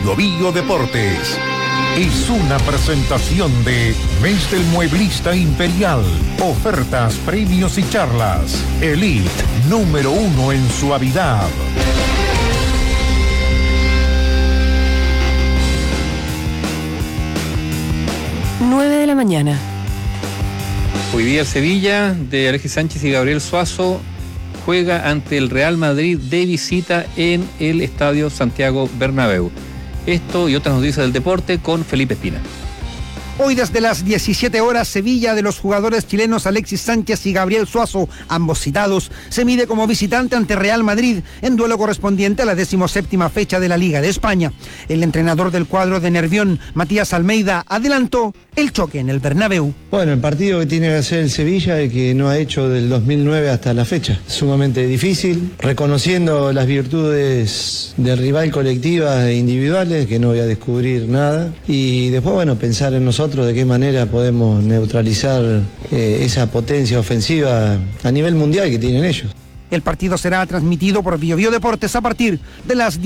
Biobío Deportes. Es una presentación de Mes del Mueblista Imperial. Ofertas, premios y charlas. Elite, número 1 en suavidad. De la mañana. Hoy día el Sevilla de Alexis Sánchez y Gabriel Suazo juega ante el Real Madrid de visita en el Estadio Santiago Bernabéu. Esto y otras noticias del deporte con Felipe Espina. Hoy desde las 17 horas, Sevilla de los jugadores chilenos Alexis Sánchez y Gabriel Suazo, ambos citados, se mide como visitante ante Real Madrid en duelo correspondiente a la 17ª fecha de la Liga de España. El entrenador del cuadro de Nervión, Matías Almeida, adelantó el choque en el Bernabéu. Bueno, el partido que tiene que hacer el Sevilla y que no ha hecho del 2009 hasta la fecha. Sumamente difícil, reconociendo las virtudes del rival colectivas e individuales, que no voy a descubrir nada. Y después, bueno, pensar en nosotros de qué manera podemos neutralizar esa potencia ofensiva a nivel mundial que tienen ellos. El partido será transmitido por Biobío Deportes a partir de las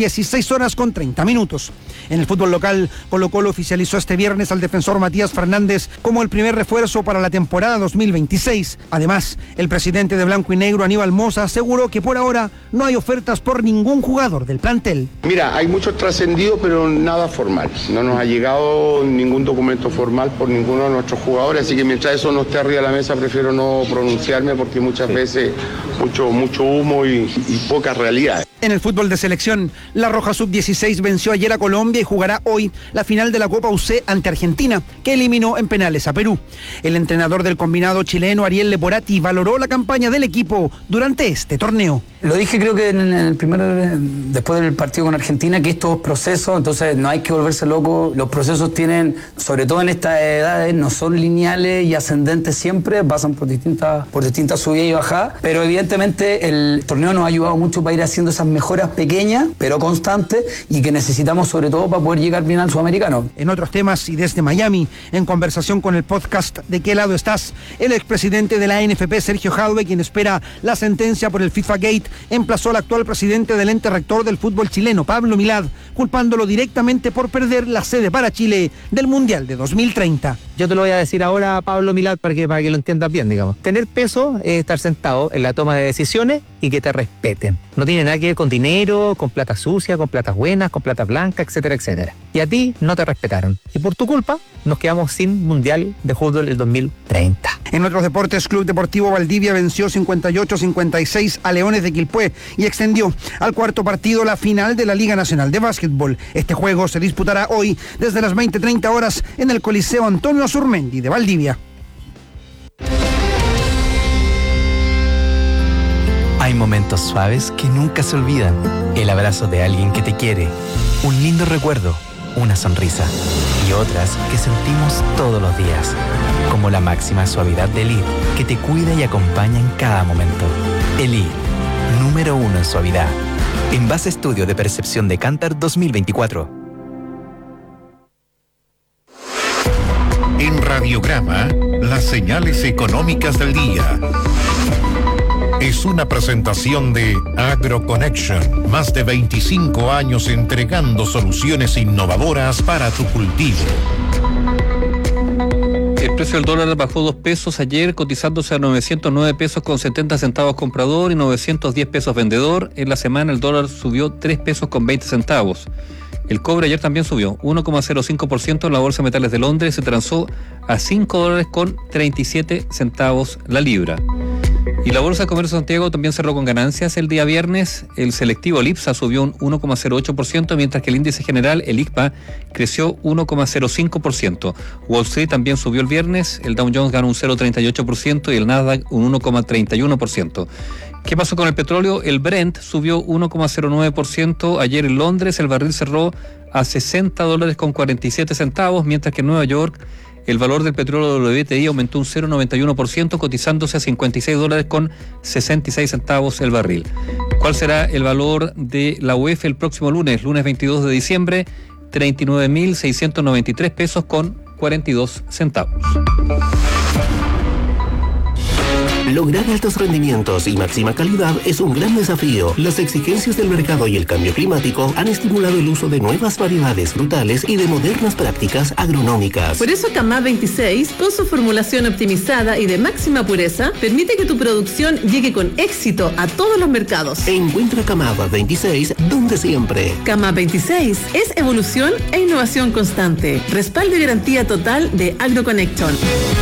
16:30. En el fútbol local, Colo-Colo oficializó este viernes al defensor Matías Fernández como el primer refuerzo para la temporada 2026. Además, el presidente de Blanco y Negro, Aníbal Mosa, aseguró que por ahora no hay ofertas por ningún jugador del plantel. Mira, hay muchos trascendidos, pero nada formal. No nos ha llegado ningún documento formal por ninguno de nuestros jugadores, así que mientras eso no esté arriba de la mesa, prefiero no pronunciarme porque muchas veces mucho humo y poca realidad. En el fútbol de selección, la Roja Sub-16 venció ayer a Colombia y jugará hoy la final de la Copa UC ante Argentina, que eliminó en penales a Perú. El entrenador del combinado chileno, Ariel Leporati, valoró la campaña del equipo durante este torneo. Lo dije creo que en el después del partido con Argentina, que estos procesos, entonces no hay que volverse loco. Los procesos tienen, sobre todo en estas edades, no son lineales y ascendentes siempre, pasan por distintas subidas y bajadas, pero evidentemente el torneo nos ha ayudado mucho para ir haciendo esas mejoras pequeñas, pero constantes, y que necesitamos sobre todo para poder llegar bien al sudamericano. En otros temas y desde Miami, en conversación con el podcast ¿De qué lado estás?, el expresidente de la NFP, Sergio Jadwe, quien espera la sentencia por el FIFA Gate, emplazó al actual presidente del ente rector del fútbol chileno, Pablo Milad, culpándolo directamente por perder la sede para Chile del Mundial de 2030. Yo te lo voy a decir ahora, Pablo Milad, para que lo entiendas bien, digamos. Tener peso es estar sentado en la toma de decisiones y que te respeten. No tiene nada que ver con dinero, con plata sucia, con plata buenas, con plata blanca, etcétera, etcétera. Y a ti no te respetaron. Y por tu culpa nos quedamos sin Mundial de Fútbol el 2030. En otros deportes, Club Deportivo Valdivia venció 58-56 a Leones de Quilpué y extendió al cuarto partido la final de la Liga Nacional de Básquetbol. Este juego se disputará hoy desde las 20:30 horas en el Coliseo Antonio Azurmendi de Valdivia. Hay momentos suaves que nunca se olvidan. El abrazo de alguien que te quiere, un lindo recuerdo, una sonrisa, y otras que sentimos todos los días, como la máxima suavidad de Elite, que te cuida y acompaña en cada momento. Elite, número 1 en suavidad. En base a estudio de percepción de Kantar 2024. En Radiograma, las señales económicas del día. Es una presentación de AgroConnection. Más de 25 años entregando soluciones innovadoras para tu cultivo. El precio del dólar bajó 2 pesos ayer, cotizándose a 909 pesos con 70 centavos comprador y 910 pesos vendedor. En la semana el dólar subió 3 pesos con 20 centavos. El cobre ayer también subió 1,05% en la Bolsa de Metales de Londres y se transó a $5 con 37 centavos la libra. Y la Bolsa de Comercio de Santiago también cerró con ganancias el día viernes. El selectivo, el IPSA, subió un 1,08%, mientras que el índice general, el ICPA, creció 1,05%. Wall Street también subió el viernes, el Dow Jones ganó un 0,38% y el Nasdaq un 1,31%. ¿Qué pasó con el petróleo? El Brent subió 1,09%. Ayer en Londres el barril cerró a $60 con 47 centavos, mientras que en Nueva York el valor del petróleo WTI aumentó un 0,91%, cotizándose a $56 con 66 centavos el barril. ¿Cuál será el valor de la UF el próximo lunes 22 de diciembre? 39.693 pesos con 42 centavos. Lograr altos rendimientos y máxima calidad es un gran desafío. Las exigencias del mercado y el cambio climático han estimulado el uso de nuevas variedades frutales y de modernas prácticas agronómicas. Por eso Camad 26, con su formulación optimizada y de máxima pureza, permite que tu producción llegue con éxito a todos los mercados. Encuentra Camad 26 donde siempre. Camad 26 es evolución e innovación constante. Respaldo y garantía total de AgroConnection.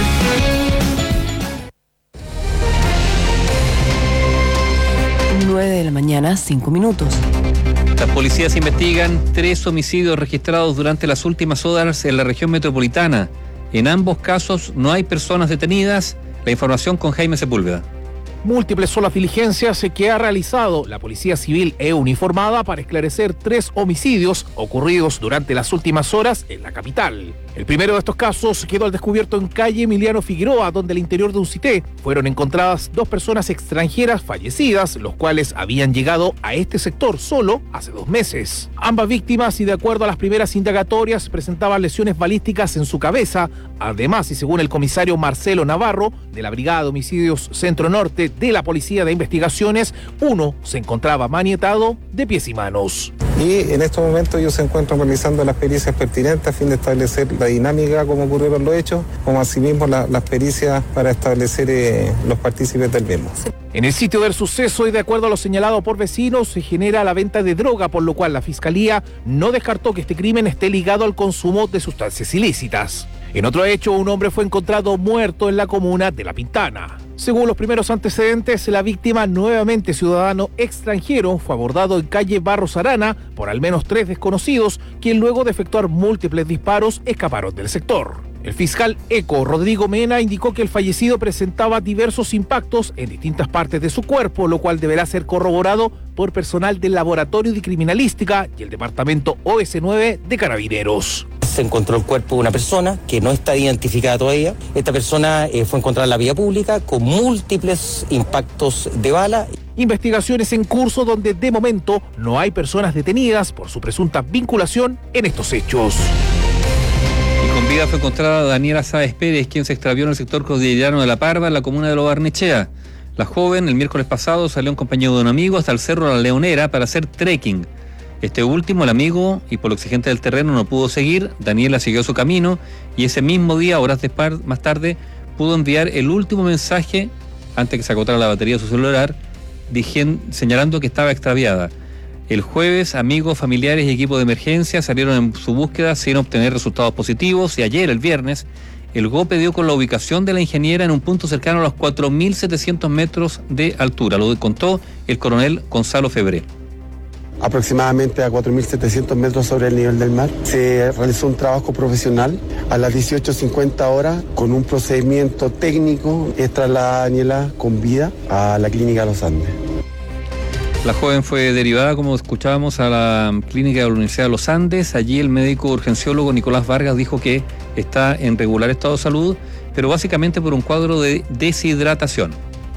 9 de la mañana, 5 minutos. Las policías investigan 3 homicidios registrados durante las últimas horas en la región metropolitana. En ambos casos no hay personas detenidas. La información con Jaime Sepúlveda. Múltiples son las diligencias que ha realizado la Policía Civil uniformada para esclarecer 3 homicidios ocurridos durante las últimas horas en la capital. El primero de estos casos quedó al descubierto en calle Emiliano Figueroa, donde al interior de un cité fueron encontradas 2 personas extranjeras fallecidas, los cuales habían llegado a este sector solo hace 2 meses. Ambas víctimas, y de acuerdo a las primeras indagatorias, presentaban lesiones balísticas en su cabeza. Además, y según el comisario Marcelo Navarro, de la Brigada de Homicidios Centro Norte de la Policía de Investigaciones, uno se encontraba maniatado de pies y manos. Y en estos momentos ellos se encuentran realizando las pericias pertinentes a fin de establecer la dinámica, cómo ocurrieron los hechos, como asimismo las pericias para establecer los partícipes del mismo. En el sitio del suceso, y de acuerdo a lo señalado por vecinos, se genera la venta de droga, por lo cual la Fiscalía no descartó que este crimen esté ligado al consumo de sustancias ilícitas. En otro hecho, un hombre fue encontrado muerto en la comuna de La Pintana. Según los primeros antecedentes, la víctima, nuevamente ciudadano extranjero, fue abordado en calle Barros Arana por al menos 3 desconocidos, quien luego de efectuar múltiples disparos escaparon del sector. El fiscal ECO, Rodrigo Mena, indicó que el fallecido presentaba diversos impactos en distintas partes de su cuerpo, lo cual deberá ser corroborado por personal del Laboratorio de Criminalística y el Departamento OS9 de Carabineros. Se encontró el cuerpo de una persona que no está identificada todavía. Esta persona fue encontrada en la vía pública con múltiples impactos de bala. Investigaciones en curso donde de momento no hay personas detenidas por su presunta vinculación en estos hechos. Y con vida fue encontrada Daniela Sáez Pérez, quien se extravió en el sector cordillerano de La Parva, en la comuna de Lo Barnechea. La joven, el miércoles pasado, salió en compañía de un amigo hasta el Cerro La Leonera para hacer trekking. Este último, el amigo, y por lo exigente del terreno, no pudo seguir. Daniela siguió su camino y ese mismo día, horas más tarde, pudo enviar el último mensaje antes que se agotara la batería de su celular, señalando que estaba extraviada. El jueves, amigos, familiares y equipo de emergencia salieron en su búsqueda sin obtener resultados positivos, y ayer, el viernes, el GOPE dio con la ubicación de la ingeniera en un punto cercano a los 4.700 metros de altura. Lo contó el coronel Gonzalo Febré. Aproximadamente a 4.700 metros sobre el nivel del mar. Se realizó un trabajo profesional a las 18:50 horas con un procedimiento técnico. Es trasladada Daniela con vida a la clínica de los Andes. La joven fue derivada, como escuchábamos, a la clínica de la Universidad de los Andes. Allí el médico urgenciólogo Nicolás Vargas dijo que está en regular estado de salud, pero básicamente por un cuadro de deshidratación.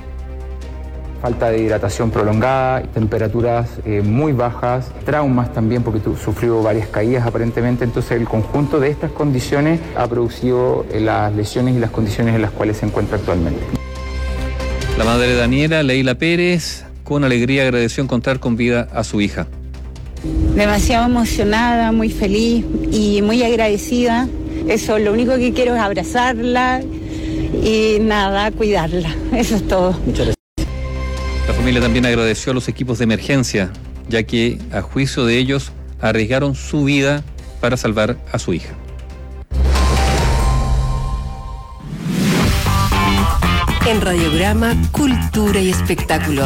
Falta de hidratación prolongada, temperaturas muy bajas, traumas también porque sufrió varias caídas aparentemente. Entonces el conjunto de estas condiciones ha producido las lesiones y las condiciones en las cuales se encuentra actualmente. La madre de Daniela, Leila Pérez, con alegría agradeció encontrar con vida a su hija. Demasiado emocionada, muy feliz y muy agradecida. Eso, lo único que quiero es abrazarla y nada, cuidarla. Eso es todo. Muchas gracias. La familia también agradeció a los equipos de emergencia, ya que, a juicio de ellos, arriesgaron su vida para salvar a su hija. En Radiograma, Cultura y Espectáculos.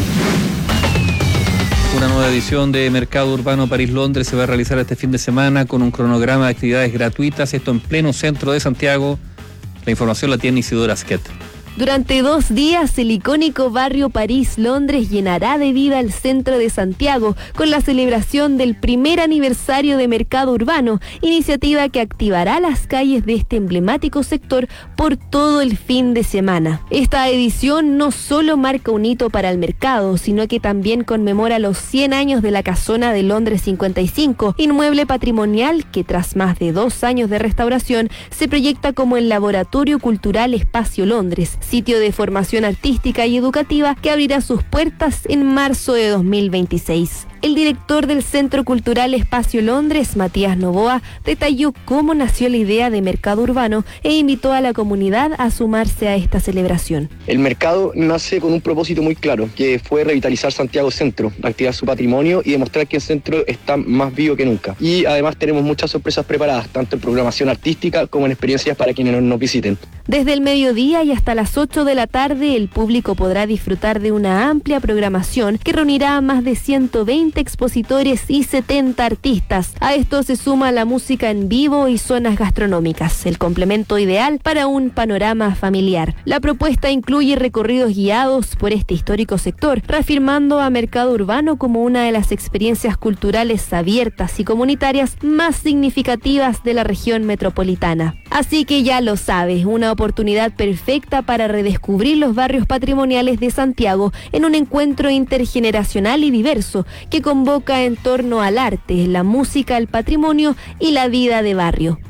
Una nueva edición de Mercado Urbano París-Londres se va a realizar este fin de semana con un cronograma de actividades gratuitas, esto en pleno centro de Santiago. La información la tiene Isidora Asquet. Durante 2 días, el icónico barrio París-Londres llenará de vida el centro de Santiago con la celebración del primer aniversario de Mercado Urbano, iniciativa que activará las calles de este emblemático sector por todo el fin de semana. Esta edición no solo marca un hito para el mercado, sino que también conmemora los 100 años de la Casona de Londres 55, inmueble patrimonial que tras más de 2 años de restauración se proyecta como el Laboratorio Cultural Espacio Londres, sitio de formación artística y educativa que abrirá sus puertas en marzo de 2026. El director del Centro Cultural Espacio Londres, Matías Novoa, detalló cómo nació la idea de Mercado Urbano e invitó a la comunidad a sumarse a esta celebración. El mercado nace con un propósito muy claro, que fue revitalizar Santiago Centro, activar su patrimonio y demostrar que el centro está más vivo que nunca. Y además tenemos muchas sorpresas preparadas, tanto en programación artística como en experiencias para quienes nos visiten. Desde el mediodía y hasta las 8 de la tarde, el público podrá disfrutar de una amplia programación que reunirá a más de 120 expositores y 70 artistas. A esto se suma la música en vivo y zonas gastronómicas, el complemento ideal para un panorama familiar. La propuesta incluye recorridos guiados por este histórico sector, reafirmando a Mercado Urbano como una de las experiencias culturales abiertas y comunitarias más significativas de la región metropolitana. Así que ya lo sabes, una oportunidad perfecta para redescubrir los barrios patrimoniales de Santiago en un encuentro intergeneracional y diverso que convoca en torno al arte, la música, el patrimonio y la vida de barrio.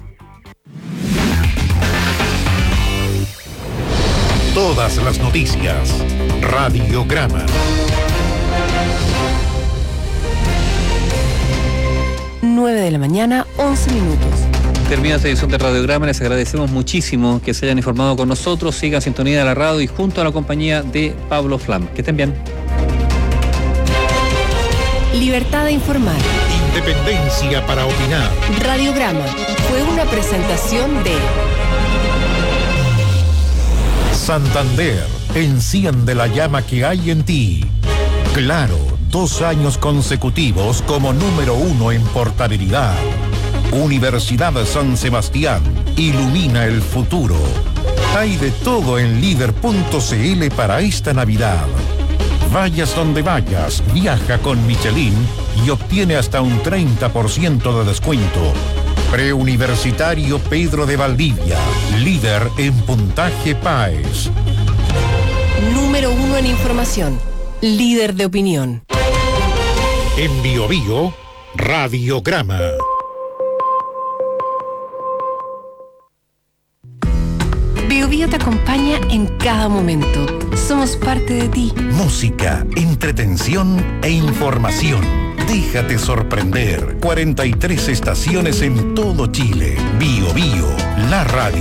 Todas las noticias. Radiograma. 9 de la mañana, 11 minutos. Termina esta edición de Radiograma, les agradecemos muchísimo que se hayan informado con nosotros, sigan en sintonía de la radio y junto a la compañía de Pablo Flam. Que estén bien. Libertad de informar. Independencia para opinar. Radiograma fue una presentación de Santander, enciende la llama que hay en ti. Claro, 2 años consecutivos como número 1 en portabilidad. Universidad San Sebastián, ilumina el futuro. Hay de todo en líder.cl para esta Navidad. Vayas donde vayas, viaja con Michelin y obtiene hasta un 30% de descuento. Preuniversitario Pedro de Valdivia, líder en puntaje PAES. Número 1 en información, líder de opinión. En Biobío, Radiograma. Biobío te acompaña en cada momento. Somos parte de ti. Música, entretención e información. Déjate sorprender. 43 estaciones en todo Chile. Biobío, la radio.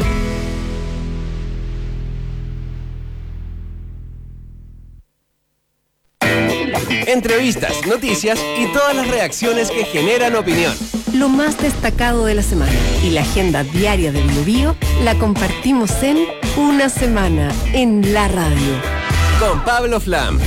Entrevistas, noticias y todas las reacciones que generan opinión. Lo más destacado de la semana y la agenda diaria de Biobío la compartimos en Una Semana en la Radio. Con Pablo Flam.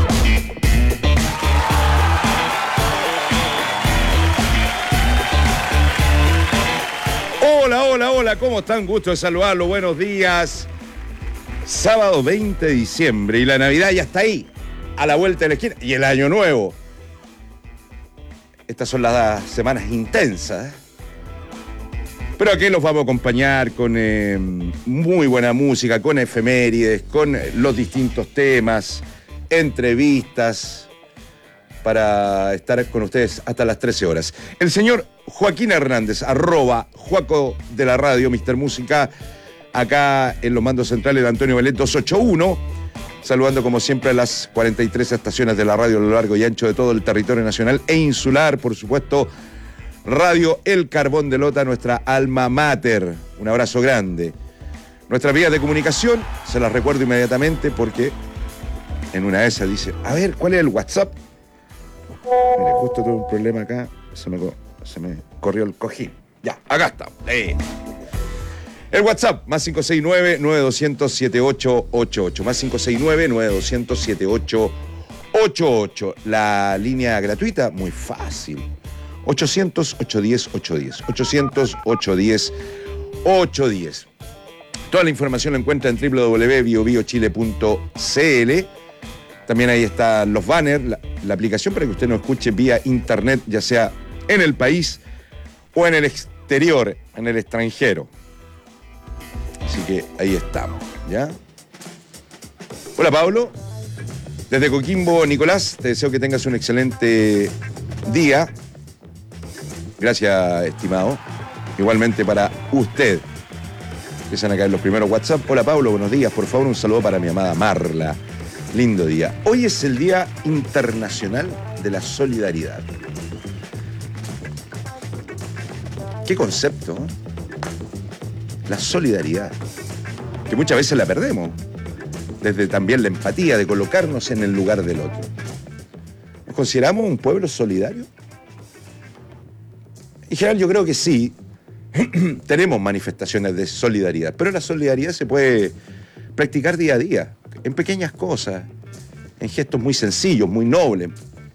Hola, ¿cómo están? Gusto de saludarlos, buenos días. Sábado 20 de diciembre y la Navidad ya está ahí, a la vuelta de la esquina, y el Año Nuevo. Estas son las semanas intensas, pero aquí los vamos a acompañar con muy buena música, con efemérides, con los distintos temas, entrevistas, para estar con ustedes hasta las 13 horas. El señor Joaquín Hernández, @Joaco de la radio, Mr. Música, acá en los mandos centrales de Antonio Belet 281, saludando como siempre a las 43 estaciones de la radio a lo largo y ancho de todo el territorio nacional e insular, por supuesto, Radio El Carbón de Lota, nuestra alma mater. Un abrazo grande. Nuestras vías de comunicación, se las recuerdo inmediatamente porque en una de esas dice, a ver, ¿cuál es el WhatsApp? Mire, justo tuve un problema acá, se me corrió el cojín. Ya, acá está. El WhatsApp, más 569-9200-7888. Más 569-9200-7888. La línea gratuita, muy fácil. 800-810-810. 800-810-810. Toda la información la encuentra en www.biobiochile.cl. También ahí están los banners, la aplicación para que usted nos escuche vía internet, ya sea en el país o en el exterior, en el extranjero. Así que ahí estamos, ¿ya? Hola, Pablo. Desde Coquimbo, Nicolás, te deseo que tengas un excelente día. Gracias, estimado. Igualmente para usted. Empiezan a caer los primeros WhatsApp. Hola Pablo, buenos días. Por favor, un saludo para mi amada Marla. Lindo día. Hoy es el Día Internacional de la Solidaridad. ¿Qué concepto? La solidaridad. Que muchas veces la perdemos. Desde también la empatía, de colocarnos en el lugar del otro. ¿Nos consideramos un pueblo solidario? En general yo creo que sí. Tenemos manifestaciones de solidaridad, pero la solidaridad se puede practicar día a día, en pequeñas cosas, en gestos muy sencillos, muy nobles.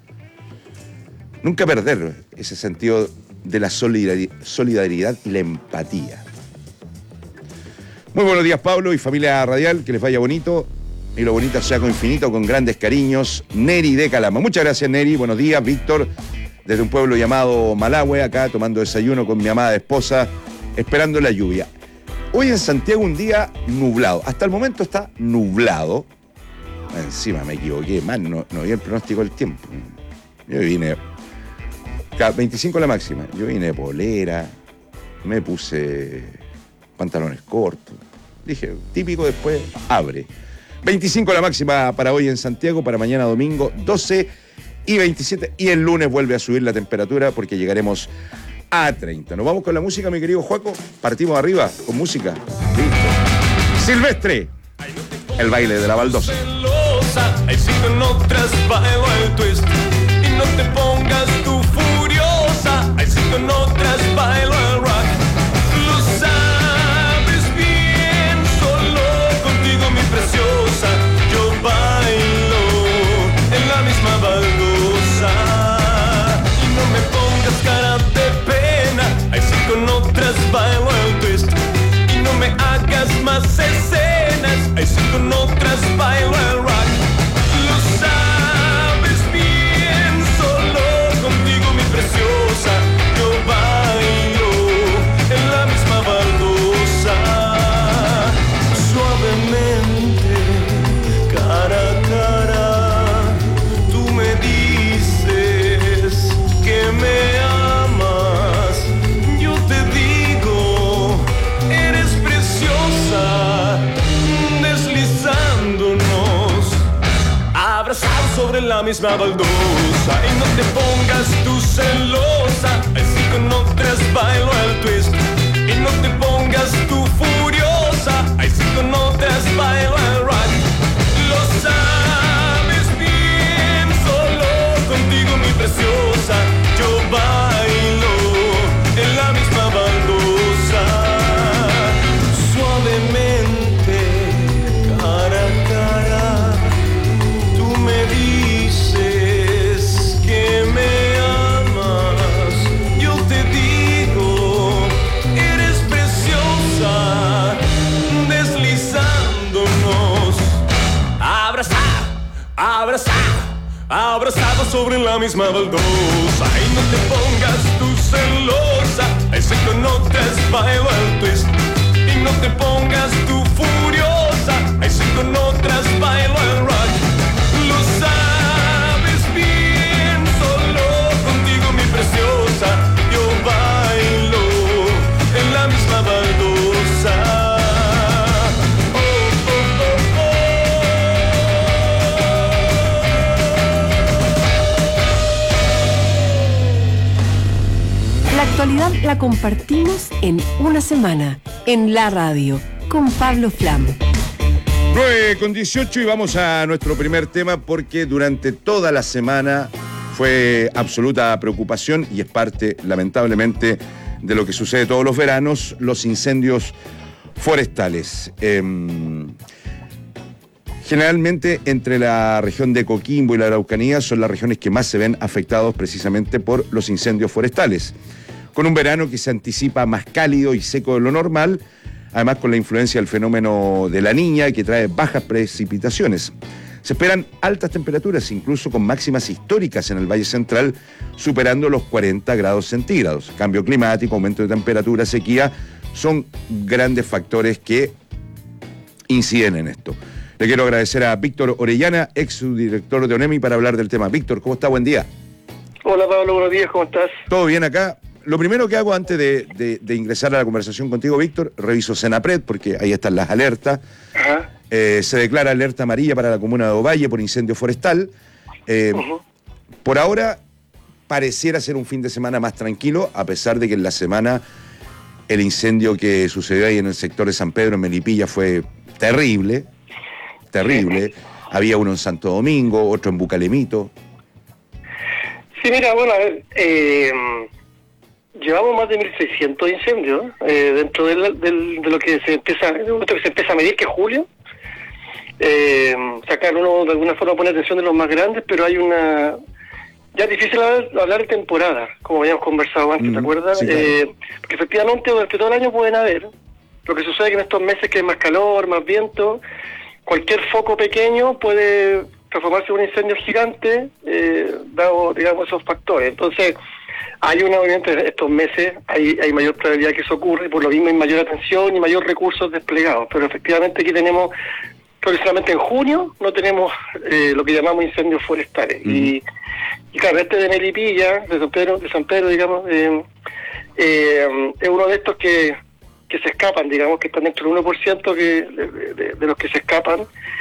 Nunca perder ese sentido de la solidaridad y la empatía. Muy buenos días, Pablo y familia radial, que les vaya bonito y lo bonito sea con infinito, con grandes cariños. Neri de Calama. Muchas gracias, Neri. Buenos días, Víctor. Desde un pueblo llamado Malahue, acá tomando desayuno con mi amada esposa, esperando la lluvia. Hoy en Santiago un día nublado. Hasta el momento está nublado. Encima me equivoqué, no vi el pronóstico del tiempo. Yo vine... 25 la máxima. Yo vine de polera, me puse pantalones cortos. Dije, típico, después abre. 25 la máxima para hoy en Santiago, para mañana domingo 12 y 27, y el lunes vuelve a subir la temperatura porque llegaremos a 30. Nos vamos con la música, mi querido Juaco. Partimos arriba con música. Listo. Silvestre, el baile de la baldosa. Hay cinco en otras bailo el twist. Y no te pongas tú furiosa. Hay cinco en otras bailo el rock. Lo sabes bien, solo contigo mi preciosa. Yo bailo en la misma baldosa. Y no me pongas cara de pena. Hay cinco en otras bailo el twist. Y no me hagas más escenas. Hay cinco en otras bailo el rock. Lo sabes bien, solo contigo mi preciosa. Yo bailo en la misma baldosa. Suavemente, cara a cara, tú me dices que me amas. Yo te digo, eres preciosa. Deslizándonos, abrazados sobre la misma baldosa. Y no te pongas tú celosa. Así con otras bailo el twist. Y no te pongas tú furiosa. Así con otras bailo el rock. Lo sabes bien, solo contigo mi preciosa. Yo bailo en la misma baldosa. Suavemente, cara a cara, tú me dices que me amas. Yo te digo, eres preciosa. Deslizándonos, abrazados sobre la misma baldosa. Y no te pongas tú celosa. Ese con otras bailo el twist. Y no te pongas tú furiosa. Ese con otras bailo el rock. Lo sabes bien, solo contigo mi preciosa. Yo bailo en la misma baldosa. La actualidad la compartimos en una semana, en la radio, con Pablo Flam. 9:18 y vamos a nuestro primer tema porque durante toda la semana fue absoluta preocupación y es parte, lamentablemente, de lo que sucede todos los veranos, los incendios forestales. Generalmente entre la región de Coquimbo y la Araucanía son las regiones que más se ven afectados precisamente por los incendios forestales. Con un verano que se anticipa más cálido y seco de lo normal, además con la influencia del fenómeno de la Niña que trae bajas precipitaciones. Se esperan altas temperaturas, incluso con máximas históricas en el Valle Central, superando los 40 grados centígrados. Cambio climático, aumento de temperatura, sequía, son grandes factores que inciden en esto. Le quiero agradecer a Víctor Orellana, ex subdirector de ONEMI, para hablar del tema. Víctor, ¿cómo está? Buen día. Hola Pablo, buenos días, ¿cómo estás? ¿Todo bien acá? lo primero que hago antes de ingresar a la conversación contigo, Víctor, reviso Senapred, porque ahí están las alertas. Se declara alerta amarilla para la comuna de Ovalle por incendio forestal. Por ahora pareciera ser un fin de semana más tranquilo, a pesar de que en la semana el incendio que sucedió ahí en el sector de San Pedro, en Melipilla, fue terrible. Había uno en Santo Domingo, otro en Bucalemito. Sí, mira, bueno, a ver, llevamos más de 1.600 incendios dentro de lo que se empieza, a medir, que es julio. Sacar uno de alguna forma pone atención de los más grandes, pero hay una... Ya es difícil hablar de temporada, como habíamos conversado antes, ¿te acuerdas? Sí, claro. Porque efectivamente durante todo el año pueden haber. Lo que sucede es que en estos meses que hay más calor, más viento, cualquier foco pequeño puede transformarse en un incendio gigante, dado, digamos, esos factores. Entonces, hay obviamente estos meses hay mayor probabilidad que eso ocurra, y por lo mismo hay mayor atención y mayor recursos desplegados. Pero efectivamente aquí tenemos, solamente en junio, no tenemos lo que llamamos incendios forestales. Y claro, este de Melipilla, de San Pedro, digamos, es uno de estos que se escapan, digamos, que están dentro del 1% de los que se escapan.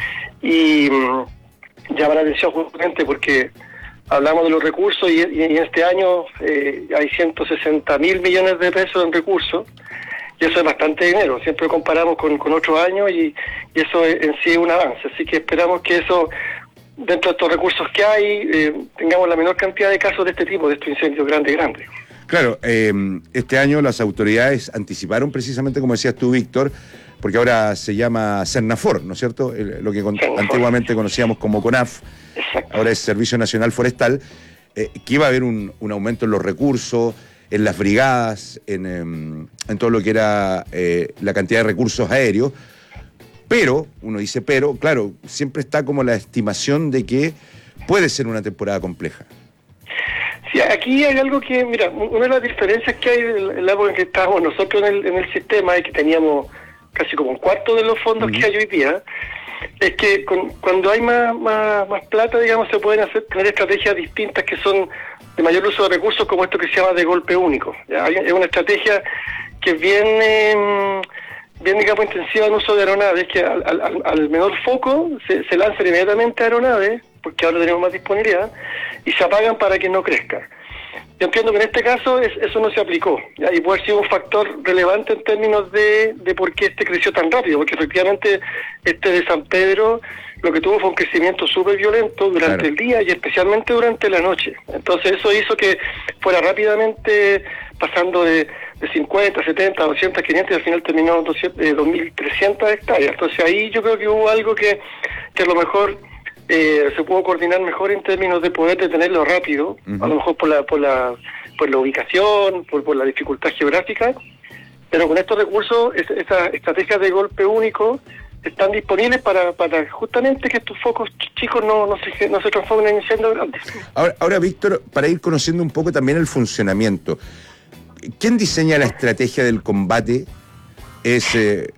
Y llama la atención justamente porque hablamos de los recursos y en este año hay 160.000 millones de pesos en recursos, y eso es bastante dinero. Siempre comparamos con otros años y eso en sí es un avance. Así que esperamos que eso, dentro de estos recursos que hay, tengamos la menor cantidad de casos de este tipo, de estos incendios grandes. Claro, este año las autoridades anticiparon precisamente, como decías tú, Víctor, porque ahora se llama Cernafor, ¿no es cierto? Lo que antiguamente conocíamos como CONAF, ahora es Servicio Nacional Forestal, que iba a haber un aumento en los recursos, en las brigadas, en todo lo que era la cantidad de recursos aéreos. Pero, uno dice claro, siempre está como la estimación de que puede ser una temporada compleja. Sí, aquí hay algo que, mira, una de las diferencias que hay en la época en que estábamos nosotros en el sistema, y que teníamos casi como un cuarto de los fondos que hay hoy día, es que cuando hay más plata, digamos, se pueden tener estrategias distintas que son de mayor uso de recursos, como esto que se llama de golpe único. ¿Ya? Es una estrategia que es bien, digamos, intensiva en uso de aeronaves, que al menor foco se lanzan inmediatamente aeronaves, porque ahora tenemos más disponibilidad, y se apagan para que no crezca. Yo entiendo que en este caso eso no se aplicó, ¿ya? Y puede ser un factor relevante en términos de por qué creció tan rápido, porque efectivamente de San Pedro lo que tuvo fue un crecimiento súper violento durante el día y especialmente durante la noche. Entonces eso hizo que fuera rápidamente pasando de 50, 70, 200, 500 y al final terminó 2.300 hectáreas. Entonces ahí yo creo que hubo algo que a lo mejor se pudo coordinar mejor en términos de poder detenerlo rápido, a lo mejor por la ubicación, por la dificultad geográfica, pero con estos recursos, estas estrategias de golpe único están disponibles para justamente que estos focos chicos no se transformen en incendios grandes. Ahora, Víctor, para ir conociendo un poco también el funcionamiento, ¿quién diseña la estrategia del combate? Es,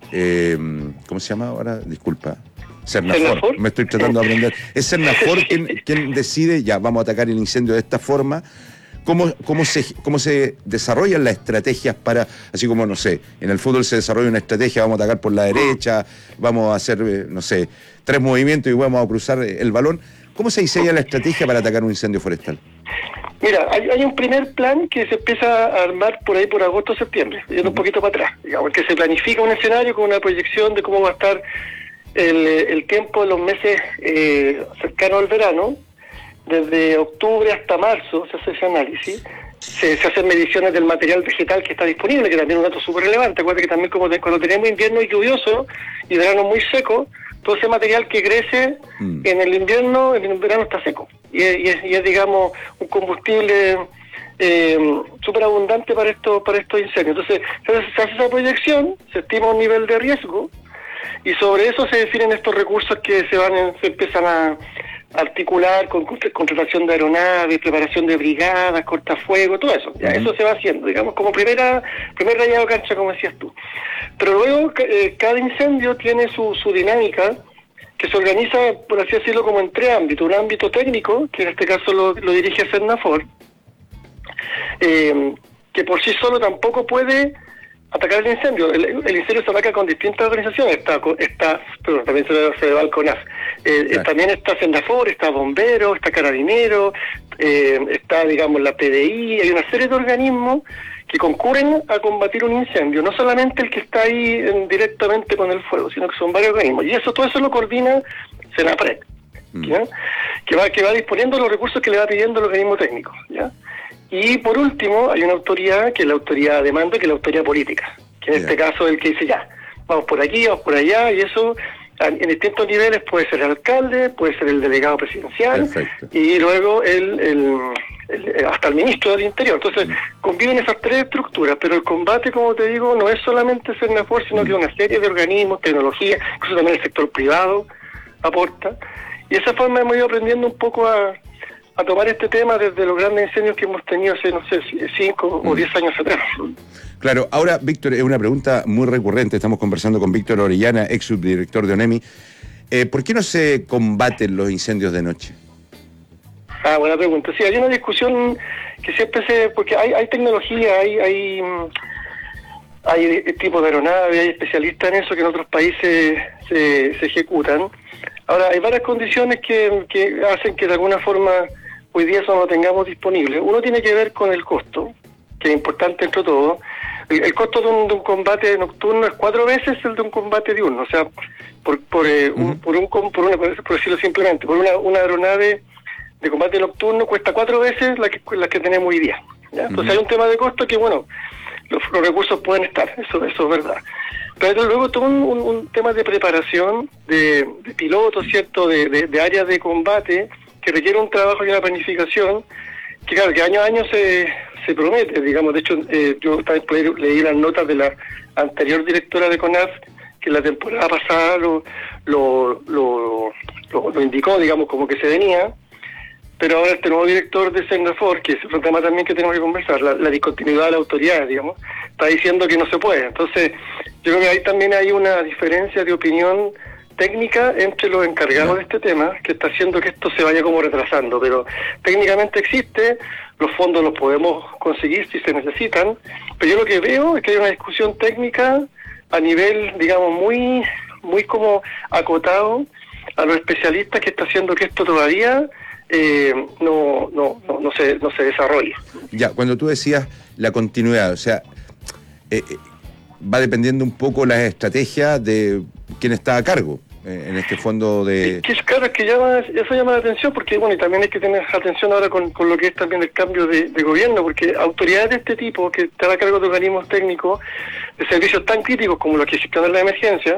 ¿cómo se llama ahora? Disculpa. Cernafor, me estoy tratando de aprender. ¿Es Cernafor quien decide, ya, vamos a atacar el incendio de esta forma? ¿Cómo se desarrollan las estrategias para, así como, no sé, en el fútbol se desarrolla una estrategia, vamos a atacar por la derecha, vamos a hacer, no sé, 3 movimientos y vamos a cruzar el balón? ¿Cómo se diseña la estrategia para atacar un incendio forestal? Mira, hay un primer plan que se empieza a armar por ahí por agosto o septiembre, yendo un poquito para atrás, digamos, que se planifica un escenario con una proyección de cómo va a estar el tiempo de los meses cercanos al verano. Desde octubre hasta marzo se hace ese análisis, se hacen mediciones del material vegetal que está disponible, que también es un dato súper relevante. Acuérdate que también cuando tenemos invierno lluvioso y verano muy seco, todo ese material que crece en el invierno, en el verano está seco. Y es digamos, un combustible súper abundante para estos incendios. Entonces se hace esa proyección, se estima un nivel de riesgo, y sobre eso se definen estos recursos que se empiezan a articular con contratación de aeronaves, preparación de brigadas, cortafuego, todo eso. Ya eso se va haciendo, digamos, como primer rayado cancha, como decías tú. Pero luego cada incendio tiene su dinámica, que se organiza, por así decirlo, como en 3 ámbitos. Un ámbito técnico, que en este caso lo dirige Cernafor, que por sí solo tampoco puede atacar el incendio. El incendio se ataca con distintas organizaciones. También se va al CONAF. También está Sendafor, está Bomberos, está Carabineros, está, digamos, la PDI. Hay una serie de organismos que concurren a combatir un incendio. No solamente el que está ahí directamente con el fuego, sino que son varios organismos. Y todo eso lo coordina Senapred, ¿ya? Que va disponiendo los recursos que le va pidiendo el organismo técnico, ¿ya? Y por último, hay una autoridad, que es la autoridad de mando, que es la autoridad política, que en este caso es el que dice, ya, vamos por aquí, vamos por allá, y eso en distintos niveles puede ser el alcalde, puede ser el delegado presidencial, y luego hasta el ministro del Interior. Entonces, conviven esas tres estructuras, pero el combate, como te digo, no es solamente Sendafor, sino que una serie de organismos, tecnología, incluso también el sector privado aporta, y de esa forma hemos ido aprendiendo un poco a tomar este tema desde los grandes incendios que hemos tenido hace, no sé, 5 o 10 años atrás. Claro, ahora, Víctor, es una pregunta muy recurrente, estamos conversando con Víctor Orellana, ex subdirector de ONEMI. ¿Por qué no se combaten los incendios de noche? Buena pregunta. Sí, hay una discusión que siempre porque hay tecnología, hay tipos de aeronaves, hay especialistas en eso que en otros países se ejecutan. Ahora, hay varias condiciones que hacen que de alguna forma hoy día eso no lo tengamos disponible. Uno tiene que ver con el costo, que es importante entre todo. El costo de un combate nocturno es 4 veces el de un combate diurno. O sea, por decirlo simplemente, por una aeronave de combate nocturno cuesta 4 veces la que tenemos hoy día, ¿ya? Entonces hay un tema de costo que, bueno, los recursos pueden estar, eso es verdad. Pero luego todo un tema de preparación de pilotos, ¿cierto?, de áreas de combate, que requiere un trabajo y una planificación, que claro, que año a año se promete, digamos. De hecho, yo también leí las notas de la anterior directora de CONAF, que la temporada pasada lo indicó, digamos, como que se venía. Pero ahora este nuevo director de Sendafor, que es otro tema también que tenemos que conversar, la discontinuidad de la autoridad, digamos, está diciendo que no se puede. Entonces, yo creo que ahí también hay una diferencia de opinión técnica entre los encargados de este tema, que está haciendo que esto se vaya como retrasando. Pero técnicamente existe, los fondos los podemos conseguir si se necesitan, pero yo lo que veo es que hay una discusión técnica a nivel, digamos, muy como acotado a los especialistas, que está haciendo que esto todavía no se desarrolla. Ya, cuando tú decías la continuidad, o sea, va dependiendo un poco la estrategia de quién está a cargo en este fondo de... Claro, es que eso llama la atención, porque bueno, y también hay que tener atención ahora con lo que es también el cambio de gobierno, porque autoridades de este tipo, que están a cargo de organismos técnicos, de servicios tan críticos como los que gestionan la emergencia,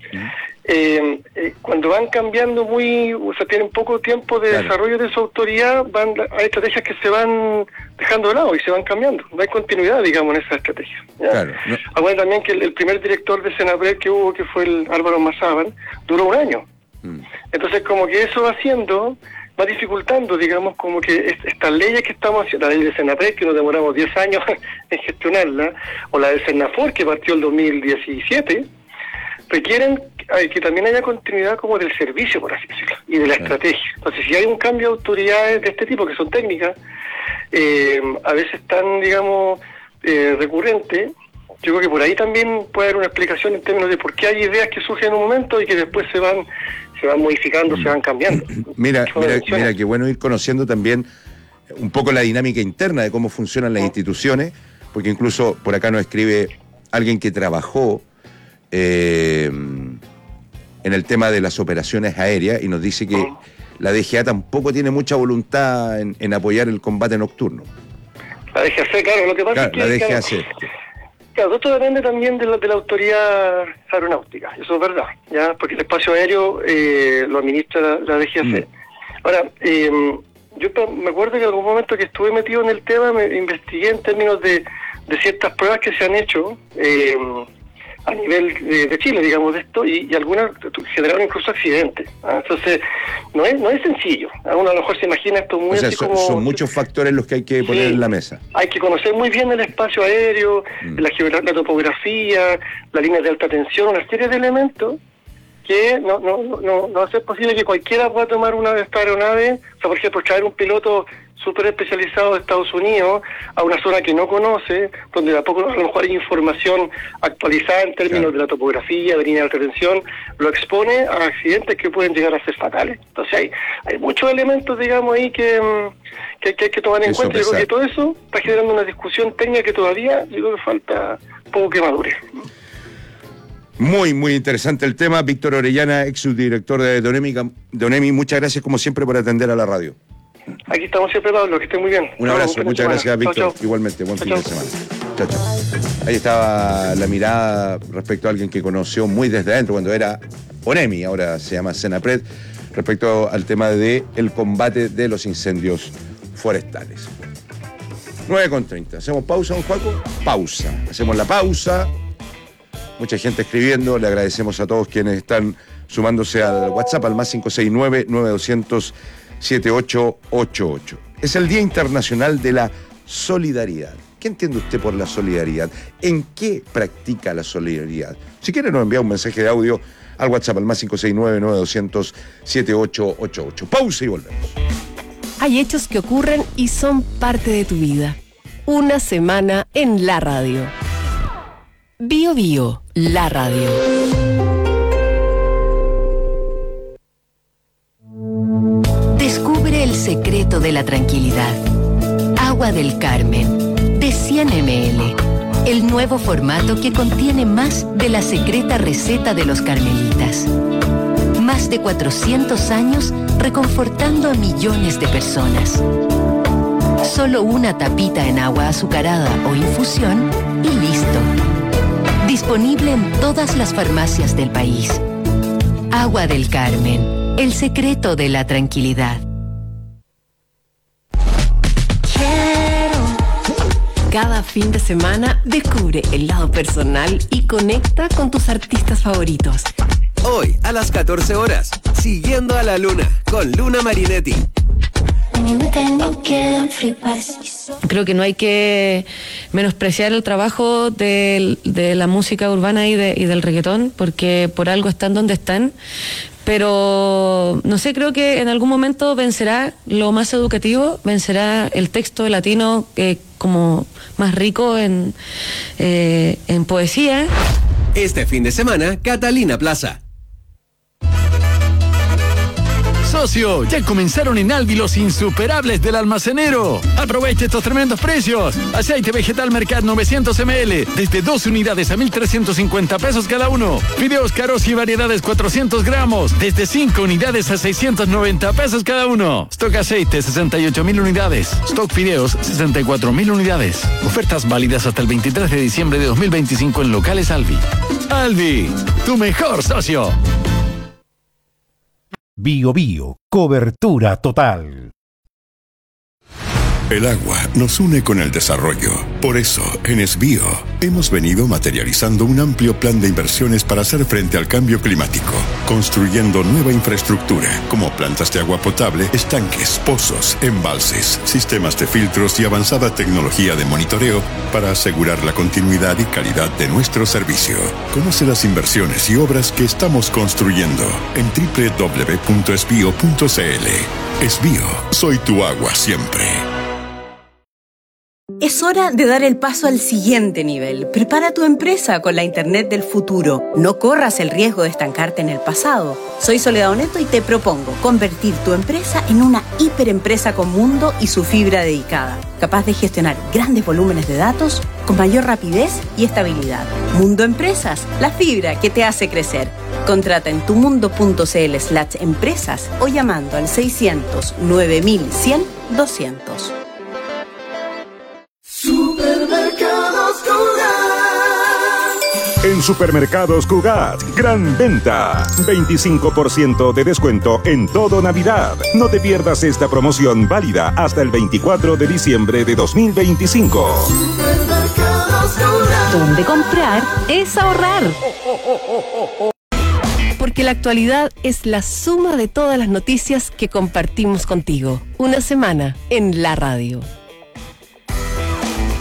cuando van cambiando tienen poco tiempo de desarrollo de su autoridad, hay estrategias que se van dejando de lado y se van cambiando. No hay continuidad, digamos, en esa estrategia. Claro, no. Bueno, también que el primer director de Senapred que hubo, que fue el Álvaro Mazábal, duró 1 año. Entonces, como que eso va dificultando, digamos, como que estas leyes que estamos haciendo, la ley de Senapred, que nos demoramos 10 años en gestionarla, o la de Sendafor, que partió el 2017, requieren que también haya continuidad como del servicio, por así decirlo, y de la estrategia. Entonces, si hay un cambio de autoridades de este tipo, que son técnicas, a veces tan, digamos, recurrentes, yo creo que por ahí también puede haber una explicación en términos de por qué hay ideas que surgen en un momento y que después se van modificando, se van cambiando. Mira, qué bueno ir conociendo también un poco la dinámica interna de cómo funcionan las instituciones, porque incluso por acá nos escribe alguien que trabajó en el tema de las operaciones aéreas y nos dice que la DGA tampoco tiene mucha voluntad en apoyar el combate nocturno. La DGAC, claro, lo que pasa es que... La DGAC. Claro, esto depende también de la autoridad aeronáutica, eso es verdad, ya, porque el espacio aéreo lo administra la DGAC. Ahora, yo me acuerdo que en algún momento que estuve metido en el tema, me investigué en términos de ciertas pruebas que se han hecho a nivel de Chile, digamos, de esto, y algunas generaron incluso accidentes. Entonces, no es sencillo. Uno a lo mejor se imagina esto muy... O sea, son muchos factores los que hay que poner en la mesa. Hay que conocer muy bien el espacio aéreo, la topografía, la línea de alta tensión, una serie de elementos que no va a ser posible que cualquiera pueda tomar una de estas aeronaves. O sea, por ejemplo, traer un piloto súper especializado de Estados Unidos a una zona que no conoce, donde tampoco a lo mejor hay información actualizada en términos de la topografía, de línea de alta tensión, lo expone a accidentes que pueden llegar a ser fatales. Entonces hay muchos elementos, digamos, ahí que hay que tomar en cuenta. Yo creo que todo eso está generando una discusión técnica que todavía yo creo que falta poco que madure. Muy, muy interesante el tema. Víctor Orellana, ex subdirector de ONEMI, muchas gracias como siempre por atender a la radio. Aquí estamos siempre, Pablo, que estén muy bien. Un abrazo, muchas gracias, Víctor. Chau, chau. Igualmente, buen fin de semana. Chao, chao. Ahí estaba la mirada respecto a alguien que conoció muy desde adentro cuando era ONEMI, ahora se llama Senapred, respecto al tema del combate de los incendios forestales. 9:30. ¿Hacemos pausa, don Juaco? Pausa. Hacemos la pausa. Mucha gente escribiendo. Le agradecemos a todos quienes están sumándose al WhatsApp, al más 569-9200-7888. Es el Día Internacional de la Solidaridad. ¿Qué entiende usted por la solidaridad? ¿En qué practica la solidaridad? Si quiere nos envía un mensaje de audio al WhatsApp, al más 569-9200-7888. Pausa y volvemos. Hay hechos que ocurren y son parte de tu vida. Una semana en la radio. Bio Bio, la radio. Descubre el secreto de la tranquilidad. Agua del Carmen, de 100 ml. El nuevo formato que contiene más de la secreta receta de los carmelitas. Más de 400 años reconfortando a millones de personas. Solo una tapita en agua azucarada o infusión y listo. Disponible en todas las farmacias del país. Agua del Carmen, el secreto de la tranquilidad. Cada fin de semana descubre el lado personal y conecta con tus artistas favoritos. Hoy a las 14 horas, Siguiendo a la Luna, con Luna Marinetti. Creo que no hay que menospreciar el trabajo de la música urbana y del reggaetón, porque por algo están donde están. Pero, no sé, creo que en algún momento vencerá lo más educativo, vencerá el texto latino como más rico en poesía. Este fin de semana, Catalina Plaza. Socio, ya comenzaron en Albi los insuperables del almacenero. Aprovecha estos tremendos precios. Aceite vegetal Mercat 900 ml, desde 2 unidades a 1.350 pesos cada uno. Fideos Caros y variedades 400 gramos, desde 5 unidades a 690 pesos cada uno. Stock aceite 68.000 unidades. Stock fideos 64.000 unidades. Ofertas válidas hasta el 23 de diciembre de 2025 en locales Albi. Albi, tu mejor socio. Bio Bio, cobertura total. El agua nos une con el desarrollo. Por eso, en Esbio, hemos venido materializando un amplio plan de inversiones para hacer frente al cambio climático, construyendo nueva infraestructura, como plantas de agua potable, estanques, pozos, embalses, sistemas de filtros y avanzada tecnología de monitoreo para asegurar la continuidad y calidad de nuestro servicio. Conoce las inversiones y obras que estamos construyendo en www.esbio.cl. Esbio, soy tu agua siempre. Es hora de dar el paso al siguiente nivel. Prepara tu empresa con la Internet del futuro. No corras el riesgo de estancarte en el pasado. Soy Soledad Oneto y te propongo convertir tu empresa en una hiperempresa con Mundo y su fibra dedicada, capaz de gestionar grandes volúmenes de datos con mayor rapidez y estabilidad. Mundo Empresas, la fibra que te hace crecer. Contrata en tumundo.cl/empresas o llamando al 600 9100 200. Supermercados Cugat. En Supermercados Cugat, gran venta. 25% de descuento en todo Navidad. No te pierdas esta promoción válida hasta el 24 de diciembre de 2025. Supermercados Cugat. Donde comprar es ahorrar. Porque la actualidad es la suma de todas las noticias que compartimos contigo. Una semana en la radio.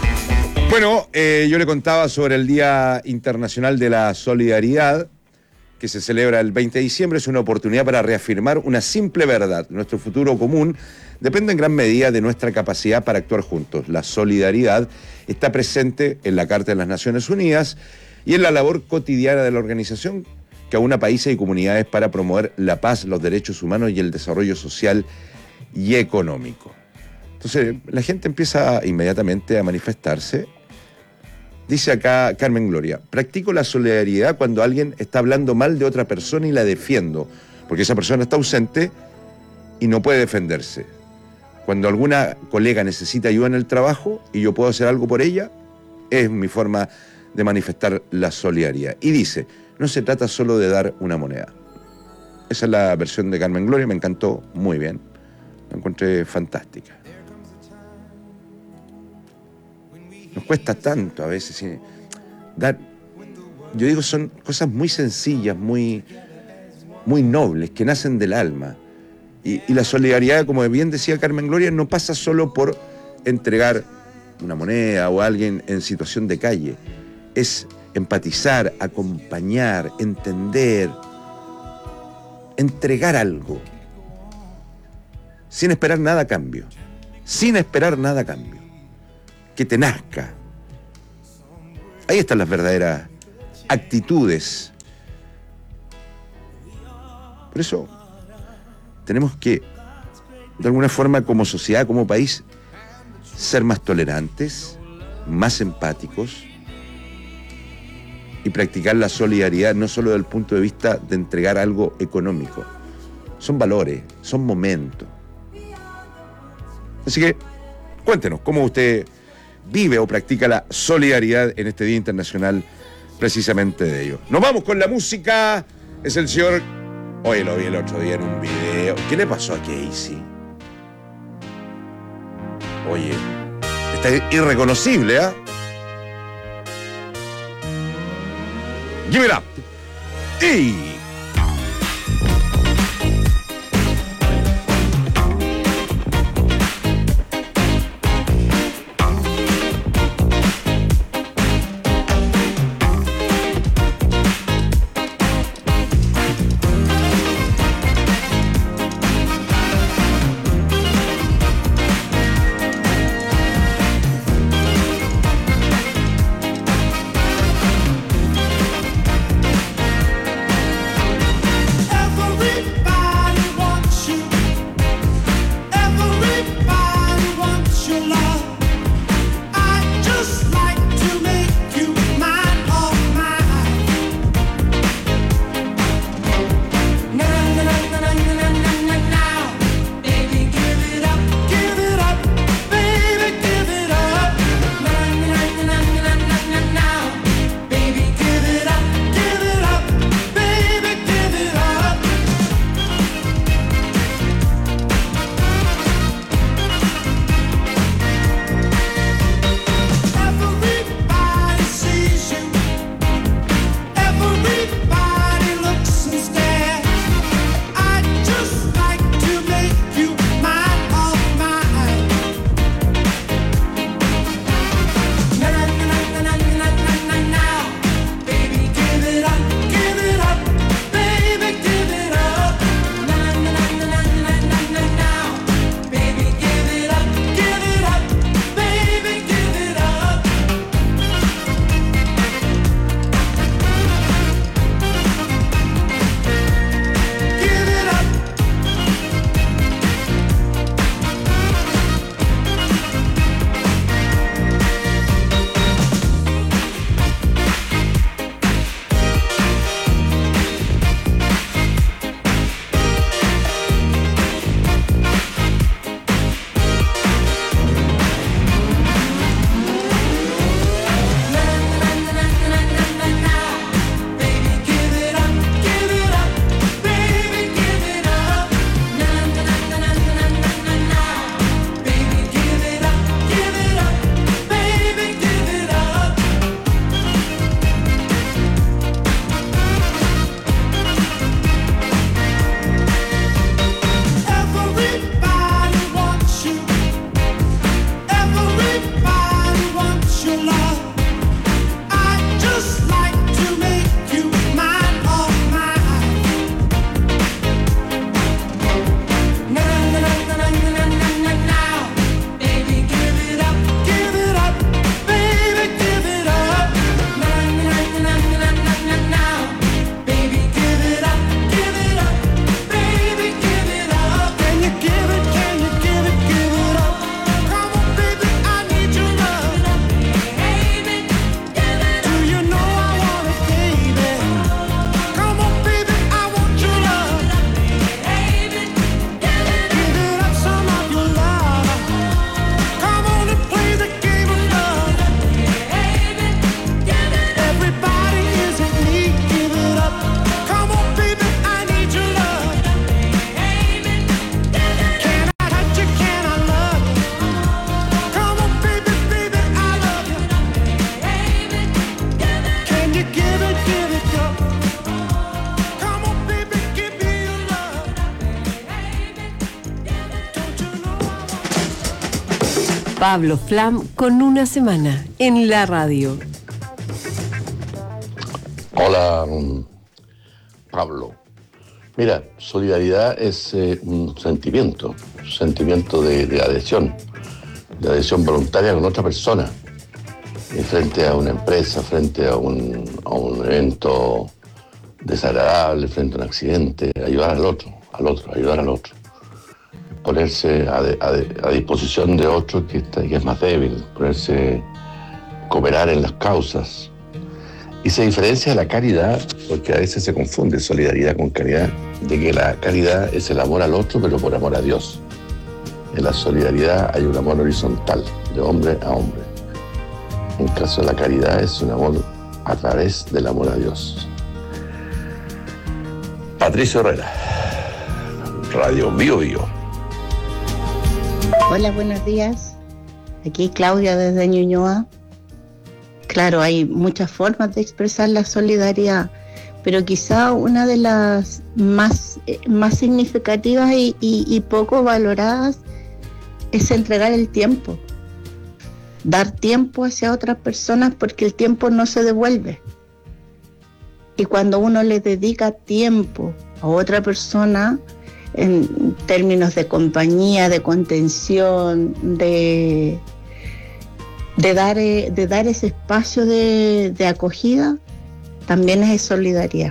Bueno, yo le contaba sobre el Día Internacional de la Solidaridad que se celebra el 20 de diciembre, es una oportunidad para reafirmar una simple verdad. Nuestro futuro común depende en gran medida de nuestra capacidad para actuar juntos. La solidaridad está presente en la Carta de las Naciones Unidas y en la labor cotidiana de la organización que aúna países y comunidades para promover la paz, los derechos humanos y el desarrollo social y económico. Entonces, la gente empieza inmediatamente a manifestarse. Dice acá Carmen Gloria, practico la solidaridad cuando alguien está hablando mal de otra persona y la defiendo, porque esa persona está ausente y no puede defenderse. Cuando alguna colega necesita ayuda en el trabajo y yo puedo hacer algo por ella, es mi forma de manifestar la solidaridad. Y dice, no se trata solo de dar una moneda. Esa es la versión de Carmen Gloria, me encantó muy bien, la encontré fantástica. Nos cuesta tanto a veces dar, yo digo, son cosas muy sencillas, muy nobles, que nacen del alma. Y la solidaridad, como bien decía Carmen Gloria, no pasa solo por entregar una moneda o a alguien en situación de calle. Es empatizar, acompañar, entender, entregar algo, sin esperar nada a cambio. Sin esperar nada a cambio. Que te nazca. Ahí están las verdaderas actitudes. Por eso tenemos que, de alguna forma, como sociedad, como país, ser más tolerantes, más empáticos y practicar la solidaridad no solo desde el punto de vista de entregar algo económico. Son valores, son momentos. Así que, cuéntenos, ¿cómo usted vive o practica la solidaridad en este Día Internacional precisamente de ello? Nos vamos con la música. Es el señor... Oye, lo vi el otro día en un video. ¿Qué le pasó a Casey? Oye, está irreconocible, ¿ah? Give it up. Y... Pablo Flam con Una Semana en la radio. Hola, Pablo. Mira, solidaridad es un sentimiento de adhesión voluntaria con otra persona, frente a una empresa, frente a un evento desagradable, frente a un accidente, ayudar al otro, ponerse a disposición de otro que es más débil, cooperar en las causas. Y se diferencia de la caridad, porque a veces se confunde solidaridad con caridad, de que la caridad es el amor al otro, pero por amor a Dios. En la solidaridad hay un amor horizontal, de hombre a hombre. En caso de la caridad es un amor a través del amor a Dios. Patricio Herrera, Radio Bio Bio. Hola, buenos días. Aquí Claudia desde Ñuñoa. Claro, hay muchas formas de expresar la solidaridad, pero quizá una de las más significativas y poco valoradas es entregar el tiempo. Dar tiempo hacia otras personas, porque el tiempo no se devuelve. Y cuando uno le dedica tiempo a otra persona, en términos de compañía, de contención, de dar ese espacio de acogida, también es solidaridad.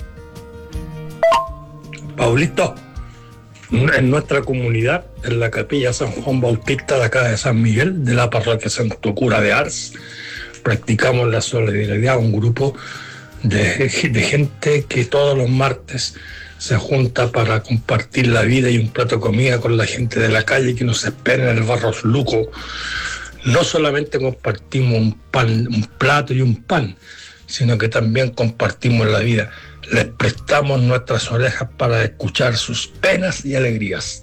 Paulito, en nuestra comunidad, en la capilla San Juan Bautista de acá de San Miguel, de la parroquia Santo Cura de Ars, practicamos la solidaridad, un grupo de gente que todos los martes se junta para compartir la vida y un plato de comida con la gente de la calle que nos espera en el Barros Luco. No solamente compartimos un plato y un pan, sino que también compartimos la vida. Les prestamos nuestras orejas para escuchar sus penas y alegrías.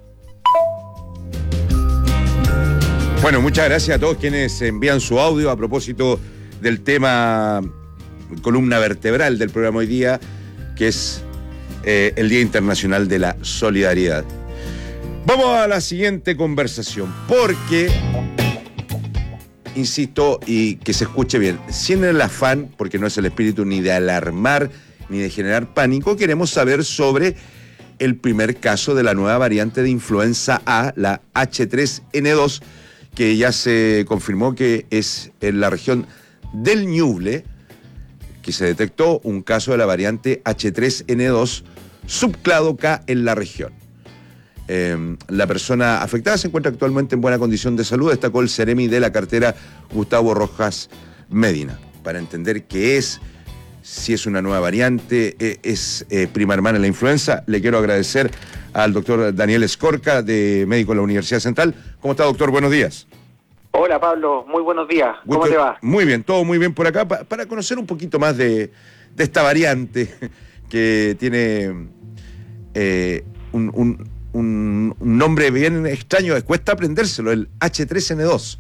Bueno, muchas gracias a todos quienes envían su audio a propósito del tema columna vertebral del programa hoy día, que es el Día Internacional de la Solidaridad. Vamos a la siguiente conversación, porque, insisto, y que se escuche bien, sin el afán, porque no es el espíritu ni de alarmar ni de generar pánico, queremos saber sobre el primer caso de la nueva variante de influenza A, la H3N2, que ya se confirmó que es en la región del Ñuble, que se detectó un caso de la variante H3N2 subclado K en la región. La persona afectada se encuentra actualmente en buena condición de salud, destacó el Ceremi de la cartera Gustavo Rojas Medina. Para entender qué es, si es una nueva variante, es prima hermana de la influenza, le quiero agradecer al doctor Daniel Escorca, médico de la Universidad Central. ¿Cómo está, doctor? Buenos días. Hola, Pablo. Muy buenos días. ¿Cómo te va? Muy bien, todo muy bien por acá. Para conocer un poquito más de esta variante que tiene un nombre bien extraño, cuesta aprendérselo, el H3N2.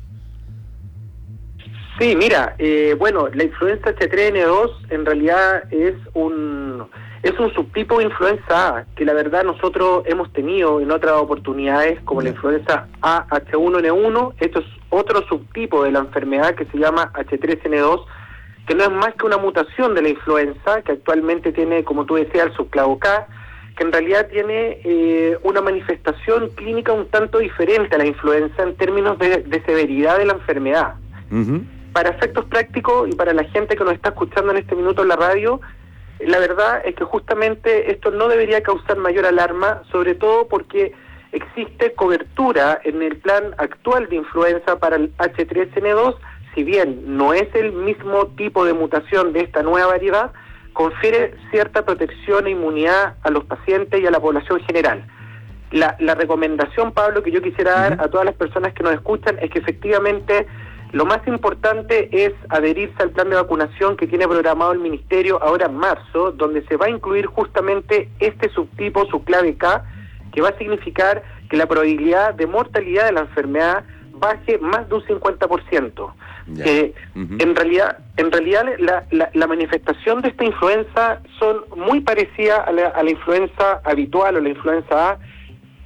Sí, mira, bueno, la influenza H3N2 en realidad es un subtipo de influenza A, que la verdad nosotros hemos tenido en otras oportunidades, como la influenza A H1N1. Esto es otro subtipo de la enfermedad que se llama H3N2, que no es más que una mutación de la influenza, que actualmente tiene, como tú decías, el subclado K, que en realidad tiene una manifestación clínica un tanto diferente a la influenza en términos de severidad de la enfermedad. Uh-huh. Para efectos prácticos y para la gente que nos está escuchando en este minuto en la radio, la verdad es que justamente esto no debería causar mayor alarma, sobre todo porque existe cobertura en el plan actual de influenza para el H3N2, si bien no es el mismo tipo de mutación de esta nueva variedad, confiere cierta protección e inmunidad a los pacientes y a la población general. La recomendación, Pablo, que yo quisiera dar a todas las personas que nos escuchan es que efectivamente lo más importante es adherirse al plan de vacunación que tiene programado el Ministerio ahora en marzo, donde se va a incluir justamente este subtipo, su clave K, que va a significar que la probabilidad de mortalidad de la enfermedad baje más de un 50%. En realidad la manifestación de esta influenza son muy parecidas a la influenza habitual o la influenza A,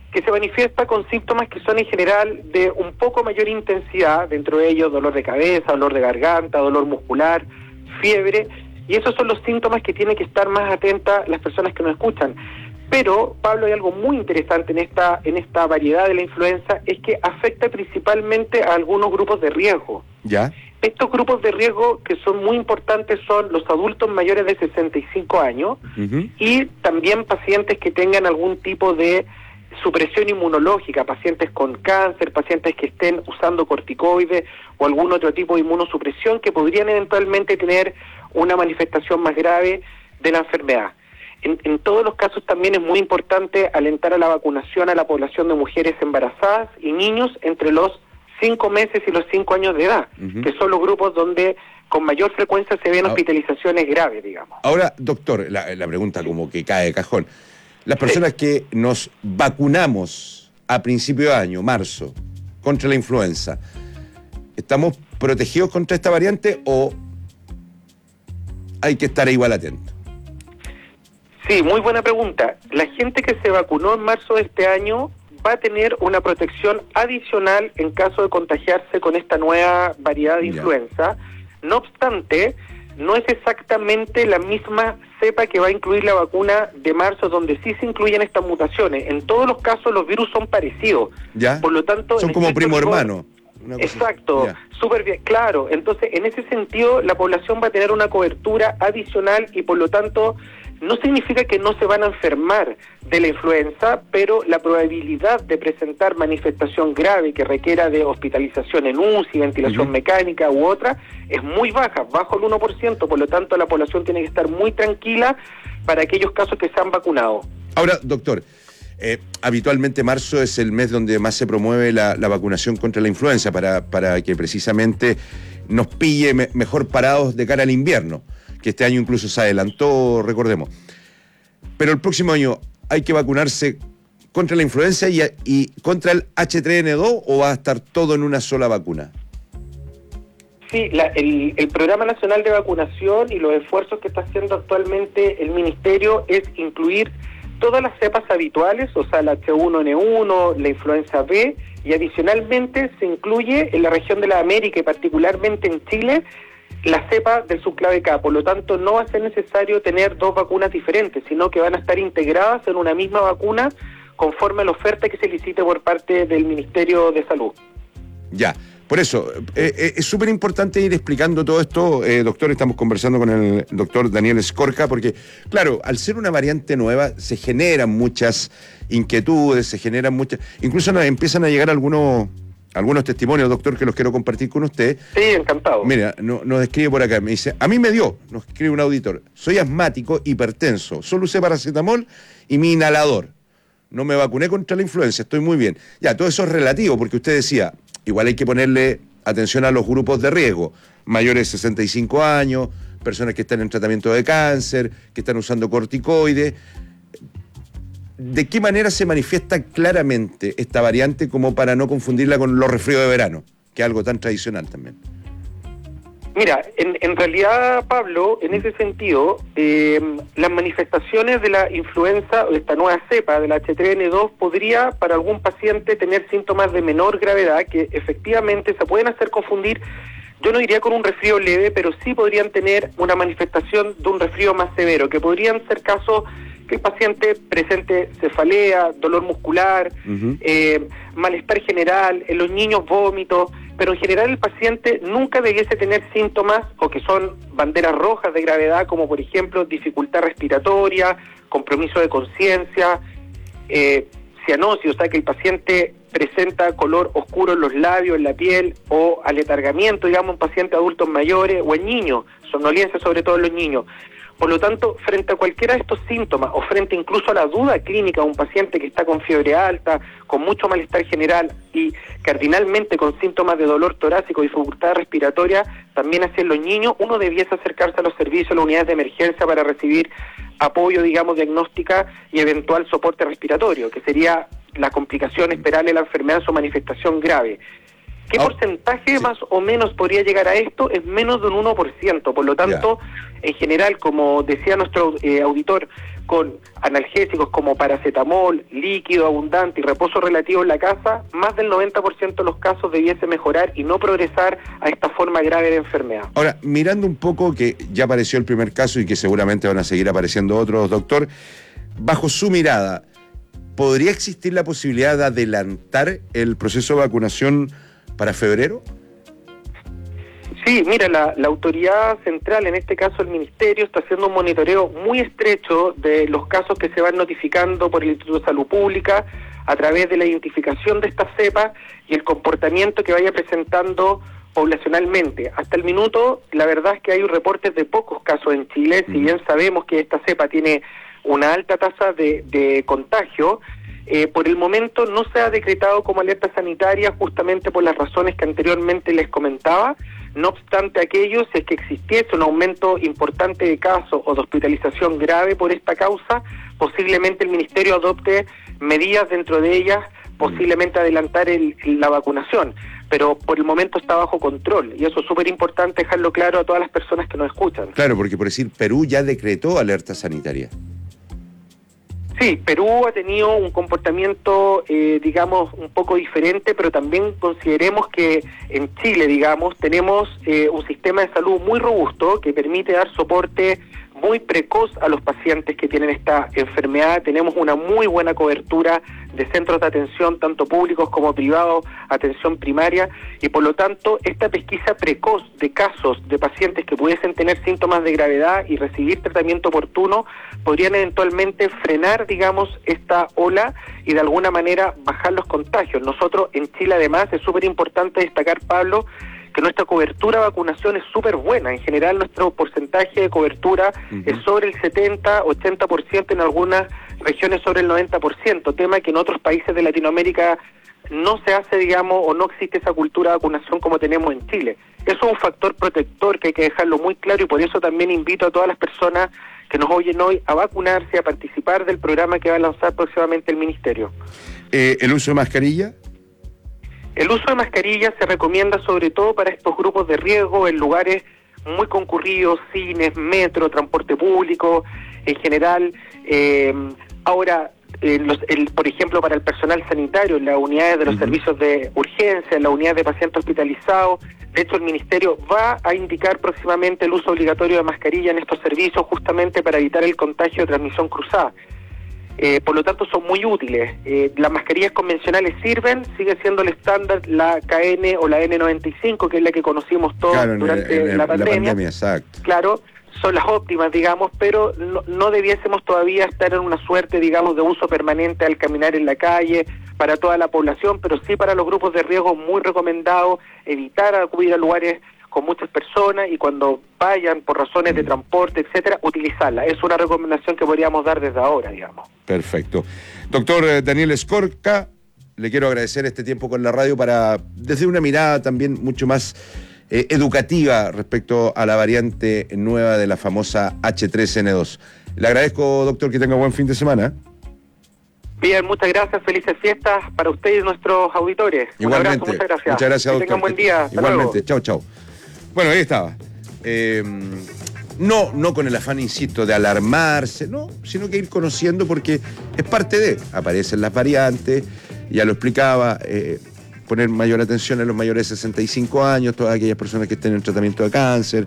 que se manifiesta con síntomas que son en general de un poco mayor intensidad, dentro de ellos dolor de cabeza, dolor de garganta, dolor muscular, fiebre, y esos son los síntomas que tienen que estar más atentas las personas que nos escuchan. Pero, Pablo, hay algo muy interesante en esta variedad de la influenza, es que afecta principalmente a algunos grupos de riesgo. ¿Ya? Estos grupos de riesgo que son muy importantes son los adultos mayores de 65 años y también pacientes que tengan algún tipo de supresión inmunológica, pacientes con cáncer, pacientes que estén usando corticoides o algún otro tipo de inmunosupresión que podrían eventualmente tener una manifestación más grave de la enfermedad. En todos los casos también es muy importante alentar a la vacunación a la población de mujeres embarazadas y niños entre los 5 meses y los 5 años de edad, que son los grupos donde con mayor frecuencia se ven hospitalizaciones graves, digamos. Ahora, doctor, la pregunta como que cae de cajón. Las personas que nos vacunamos a principio de año, marzo, contra la influenza, ¿estamos protegidos contra esta variante o hay que estar igual atentos? Sí, muy buena pregunta. La gente que se vacunó en marzo de este año va a tener una protección adicional en caso de contagiarse con esta nueva variedad de influenza. No obstante, no es exactamente la misma cepa que va a incluir la vacuna de marzo, donde sí se incluyen estas mutaciones. En todos los casos los virus son parecidos. ¿Ya? Por lo tanto, son como primo hermano. Exacto, súper bien, claro. Entonces, en ese sentido, la población va a tener una cobertura adicional y por lo tanto no significa que no se van a enfermar de la influenza, pero la probabilidad de presentar manifestación grave que requiera de hospitalización en UCI, ventilación mecánica u otra, es muy baja, bajo el 1%, por lo tanto la población tiene que estar muy tranquila para aquellos casos que se han vacunado. Ahora, doctor, habitualmente marzo es el mes donde más se promueve la vacunación contra la influenza para que precisamente nos pille mejor parados de cara al invierno, que este año incluso se adelantó, recordemos. Pero el próximo año hay que vacunarse contra la influenza y contra el H3N2 o va a estar todo en una sola vacuna. Sí, el Programa Nacional de Vacunación y los esfuerzos que está haciendo actualmente el Ministerio es incluir todas las cepas habituales, o sea, la H1N1, la influenza B, y adicionalmente se incluye en la región de la América y particularmente en Chile la cepa del subclave K. Por lo tanto, no va a ser necesario tener dos vacunas diferentes, sino que van a estar integradas en una misma vacuna conforme a la oferta que se licite por parte del Ministerio de Salud. Ya. Por eso, es súper importante ir explicando todo esto, doctor. Estamos conversando con el doctor Daniel Skorka, porque, claro, al ser una variante nueva, se generan muchas inquietudes, se generan muchas... Incluso nos empiezan a llegar algunos testimonios, doctor, que los quiero compartir con usted. Sí, encantado. Mira, nos escribe por acá, me dice, a mí me dio, nos escribe un auditor, soy asmático, hipertenso, solo usé paracetamol y mi inhalador. No me vacuné contra la influenza, estoy muy bien. Ya, todo eso es relativo, porque usted decía... Igual hay que ponerle atención a los grupos de riesgo, mayores de 65 años, personas que están en tratamiento de cáncer, que están usando corticoides. ¿De qué manera se manifiesta claramente esta variante como para no confundirla con los resfríos de verano, que es algo tan tradicional también? Mira, en realidad, Pablo, en ese sentido, las manifestaciones de la influenza, o esta nueva cepa del H3N2, podría para algún paciente tener síntomas de menor gravedad que efectivamente se pueden hacer confundir, yo no diría con un resfrío leve, pero sí podrían tener una manifestación de un resfrío más severo, que podrían ser casos que el paciente presente cefalea, dolor muscular, malestar general, en los niños vómitos, pero en general el paciente nunca debiese tener síntomas o que son banderas rojas de gravedad, como por ejemplo dificultad respiratoria, compromiso de conciencia, cianosis, o sea que el paciente presenta color oscuro en los labios, en la piel, o aletargamiento, digamos, en pacientes adultos mayores o en niños, somnolencia sobre todo en los niños. Por lo tanto, frente a cualquiera de estos síntomas o frente incluso a la duda clínica de un paciente que está con fiebre alta, con mucho malestar general y cardinalmente con síntomas de dolor torácico y dificultad respiratoria, también hacia los niños, uno debiese acercarse a los servicios, a las unidades de emergencia para recibir apoyo, digamos, diagnóstica y eventual soporte respiratorio, que sería la complicación esperable de la enfermedad en su manifestación grave. ¿Qué porcentaje más o menos podría llegar a esto? Es menos de un 1%, por lo tanto, en general, como decía nuestro auditor, con analgésicos como paracetamol, líquido abundante y reposo relativo en la casa, más del 90% de los casos debiese mejorar y no progresar a esta forma grave de enfermedad. Ahora, mirando un poco que ya apareció el primer caso y que seguramente van a seguir apareciendo otros, doctor, bajo su mirada, ¿podría existir la posibilidad de adelantar el proceso de vacunación para febrero? Sí, mira, la autoridad central, en este caso el Ministerio, está haciendo un monitoreo muy estrecho de los casos que se van notificando por el Instituto de Salud Pública a través de la identificación de esta cepa y el comportamiento que vaya presentando poblacionalmente. Hasta el minuto, la verdad es que hay reportes de pocos casos en Chile, si bien sabemos que esta cepa tiene una alta tasa de contagio. Por el momento no se ha decretado como alerta sanitaria justamente por las razones que anteriormente les comentaba. No obstante aquello, si es que existiese un aumento importante de casos o de hospitalización grave por esta causa, posiblemente el Ministerio adopte medidas, dentro de ellas posiblemente adelantar la vacunación, pero por el momento está bajo control y eso es súper importante dejarlo claro a todas las personas que nos escuchan. Claro, porque por decir, Perú ya decretó alerta sanitaria. Sí, Perú ha tenido un comportamiento, digamos, un poco diferente, pero también consideremos que en Chile, digamos, tenemos un sistema de salud muy robusto que permite dar soporte muy precoz a los pacientes que tienen esta enfermedad. Tenemos una muy buena cobertura de centros de atención, tanto públicos como privados, atención primaria, y por lo tanto esta pesquisa precoz de casos de pacientes que pudiesen tener síntomas de gravedad y recibir tratamiento oportuno podrían eventualmente frenar, digamos, esta ola y de alguna manera bajar los contagios. Nosotros en Chile, además, es súper importante destacar, Pablo, que nuestra cobertura de vacunación es súper buena. En general, nuestro porcentaje de cobertura es sobre el 70-80%, en algunas regiones sobre el 90%, tema que en otros países de Latinoamérica no se hace, digamos, o no existe esa cultura de vacunación como tenemos en Chile. Eso es un factor protector que hay que dejarlo muy claro y por eso también invito a todas las personas que nos oyen hoy a vacunarse, a participar del programa que va a lanzar próximamente el Ministerio. ¿El uso de mascarilla? El uso de mascarillas se recomienda sobre todo para estos grupos de riesgo en lugares muy concurridos, cines, metro, transporte público, en general. Ahora, por ejemplo, para el personal sanitario, en las unidades de los servicios de urgencia, en las unidades de pacientes hospitalizados. De hecho, el Ministerio va a indicar próximamente el uso obligatorio de mascarilla en estos servicios justamente para evitar el contagio de transmisión cruzada. Por lo tanto, son muy útiles. Las mascarillas convencionales sirven, sigue siendo el estándar la KN o la N95, que es la que conocimos todos durante la pandemia. Exacto. Claro, son las óptimas, digamos, pero no debiésemos todavía estar en una suerte, digamos, de uso permanente al caminar en la calle para toda la población, pero sí para los grupos de riesgo muy recomendado evitar acudir a lugares con muchas personas y cuando vayan por razones de transporte, etcétera, utilizarla. Es una recomendación que podríamos dar desde ahora, digamos. Perfecto. Doctor Daniel Escorca, le quiero agradecer este tiempo con la radio para, desde una mirada también mucho más educativa respecto a la variante nueva de la famosa H3N2. Le agradezco, doctor, que tenga buen fin de semana. Bien, muchas gracias, felices fiestas para usted y nuestros auditores. Igualmente. Un abrazo, muchas gracias. Muchas gracias, doctor. Que tengan buen día. Hasta Igualmente, luego. chau, chau. Bueno, ahí estaba. No con el afán, insisto, de alarmarse, no, sino que ir conociendo porque es parte de, aparecen las variantes, ya lo explicaba, poner mayor atención a los mayores de 65 años, todas aquellas personas que estén en tratamiento de cáncer,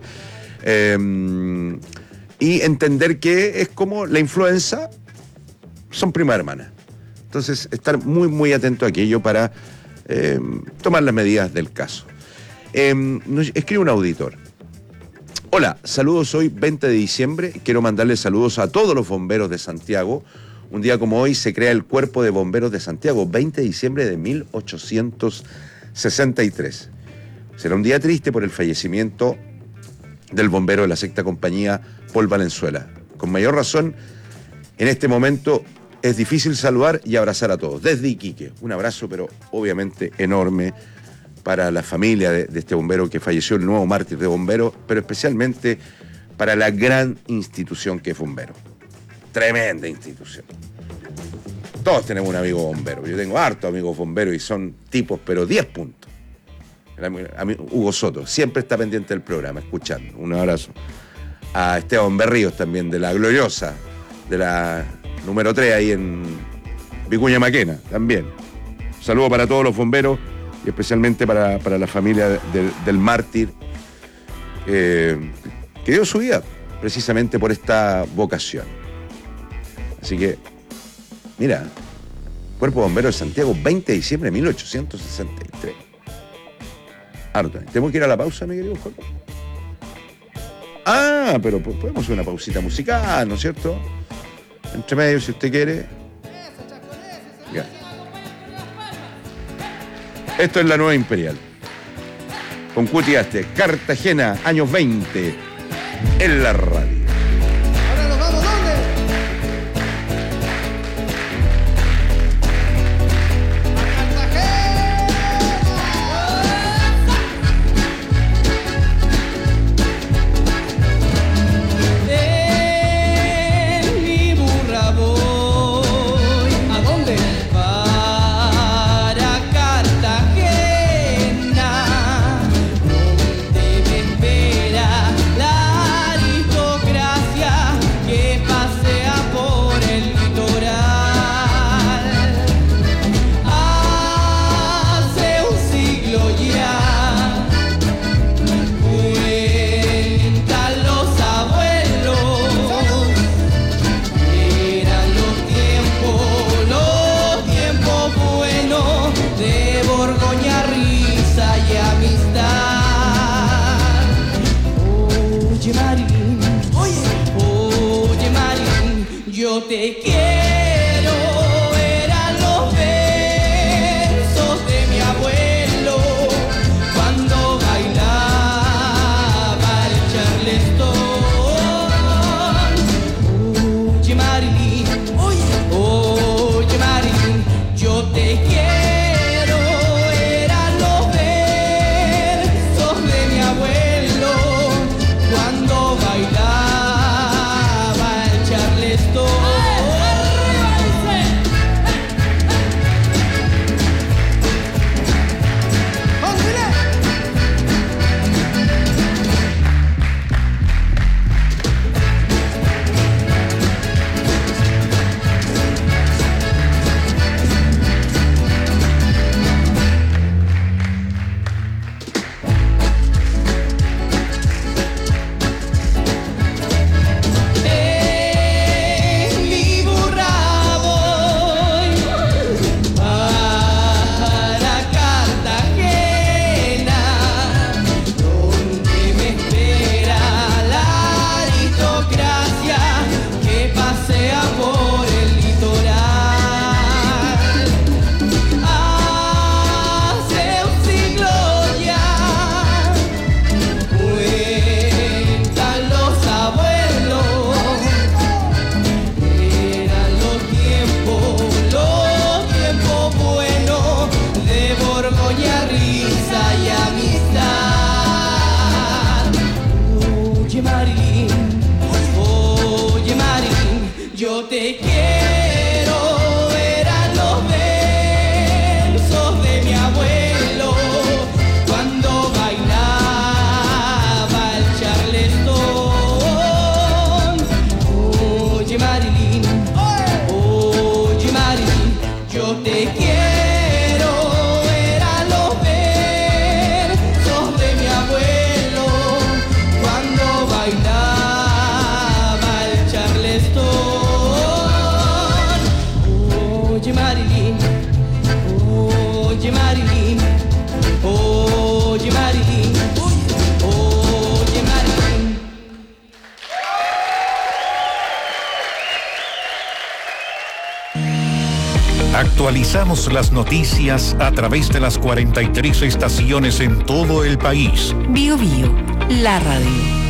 y entender que es como la influenza, son prima hermana. Entonces, estar muy, muy atento a aquello para tomar las medidas del caso. Nos escribe un auditor. Hola, saludos hoy 20 de diciembre. Quiero mandarles saludos a todos los bomberos de Santiago. Un día como hoy se crea el Cuerpo de Bomberos de Santiago, 20 de diciembre de 1863. Será un día triste por el fallecimiento del bombero de la sexta compañía, Paul Valenzuela. Con mayor razón, en este momento es difícil saludar y abrazar a todos. Desde Iquique, un abrazo, pero obviamente enorme para la familia de este bombero que falleció, el nuevo mártir de bomberos, pero especialmente para la gran institución que es bombero. Tremenda institución. Todos tenemos un amigo bombero. Yo tengo hartos amigos bomberos y son tipos, pero 10 puntos. Hugo Soto, siempre está pendiente del programa, escuchando. Un abrazo. A Esteban Berríos también, de la gloriosa de la número 3 ahí en Vicuña Maquena, también. Un saludo para todos los bomberos y especialmente para la familia del mártir que dio su vida precisamente por esta vocación. Así que, mira, Cuerpo de Bomberos de Santiago, 20 de diciembre de 1863. Harto. ¿Tenemos que ir a la pausa, mi querido Jorge? Ah, pero podemos hacer una pausita musical, ¿no es cierto? Entre medio, si usted quiere. Ya. Esto es la Nueva Imperial. Con Cuti Aste, Cartagena, años 20, en la radio. Ahora nos vamos, ¿dónde? En mi burra voy. ¿A dónde? Para Cartagena, donde me espera la aristocracia que pasea por el litoral. Hace un siglo ya, cuentan los abuelos, eran los tiempos buenos de Borgoña, risa y amistad. Oye Marín, oye Marín, yo te quiero, eran los versos de mi abuelo cuando bailaba el charleston. Oye Marín, oye Marín, yo te quiero, eran los versos de mi abuelo cuando bailaba el charleston. En mi burra voy para Cartagena, donde me espera la aristocracia que pasea por el litoral. Hace un siglo ya, cuentan los abuelos, eran los tiempos buenos de Borgoña, risa y amistad. Oye Marín, yo te quiero, eran los versos de mi abuelo cuando bailaba el charleston. Oye Marín, yo te quiero, eran los versos de mi abuelo cuando bailaba el charleston. Oye Marín, oye Marín, oye Marín, oye Marín. Actualizamos las noticias a través de las 43 estaciones en todo el país. Bio Bio, la radio.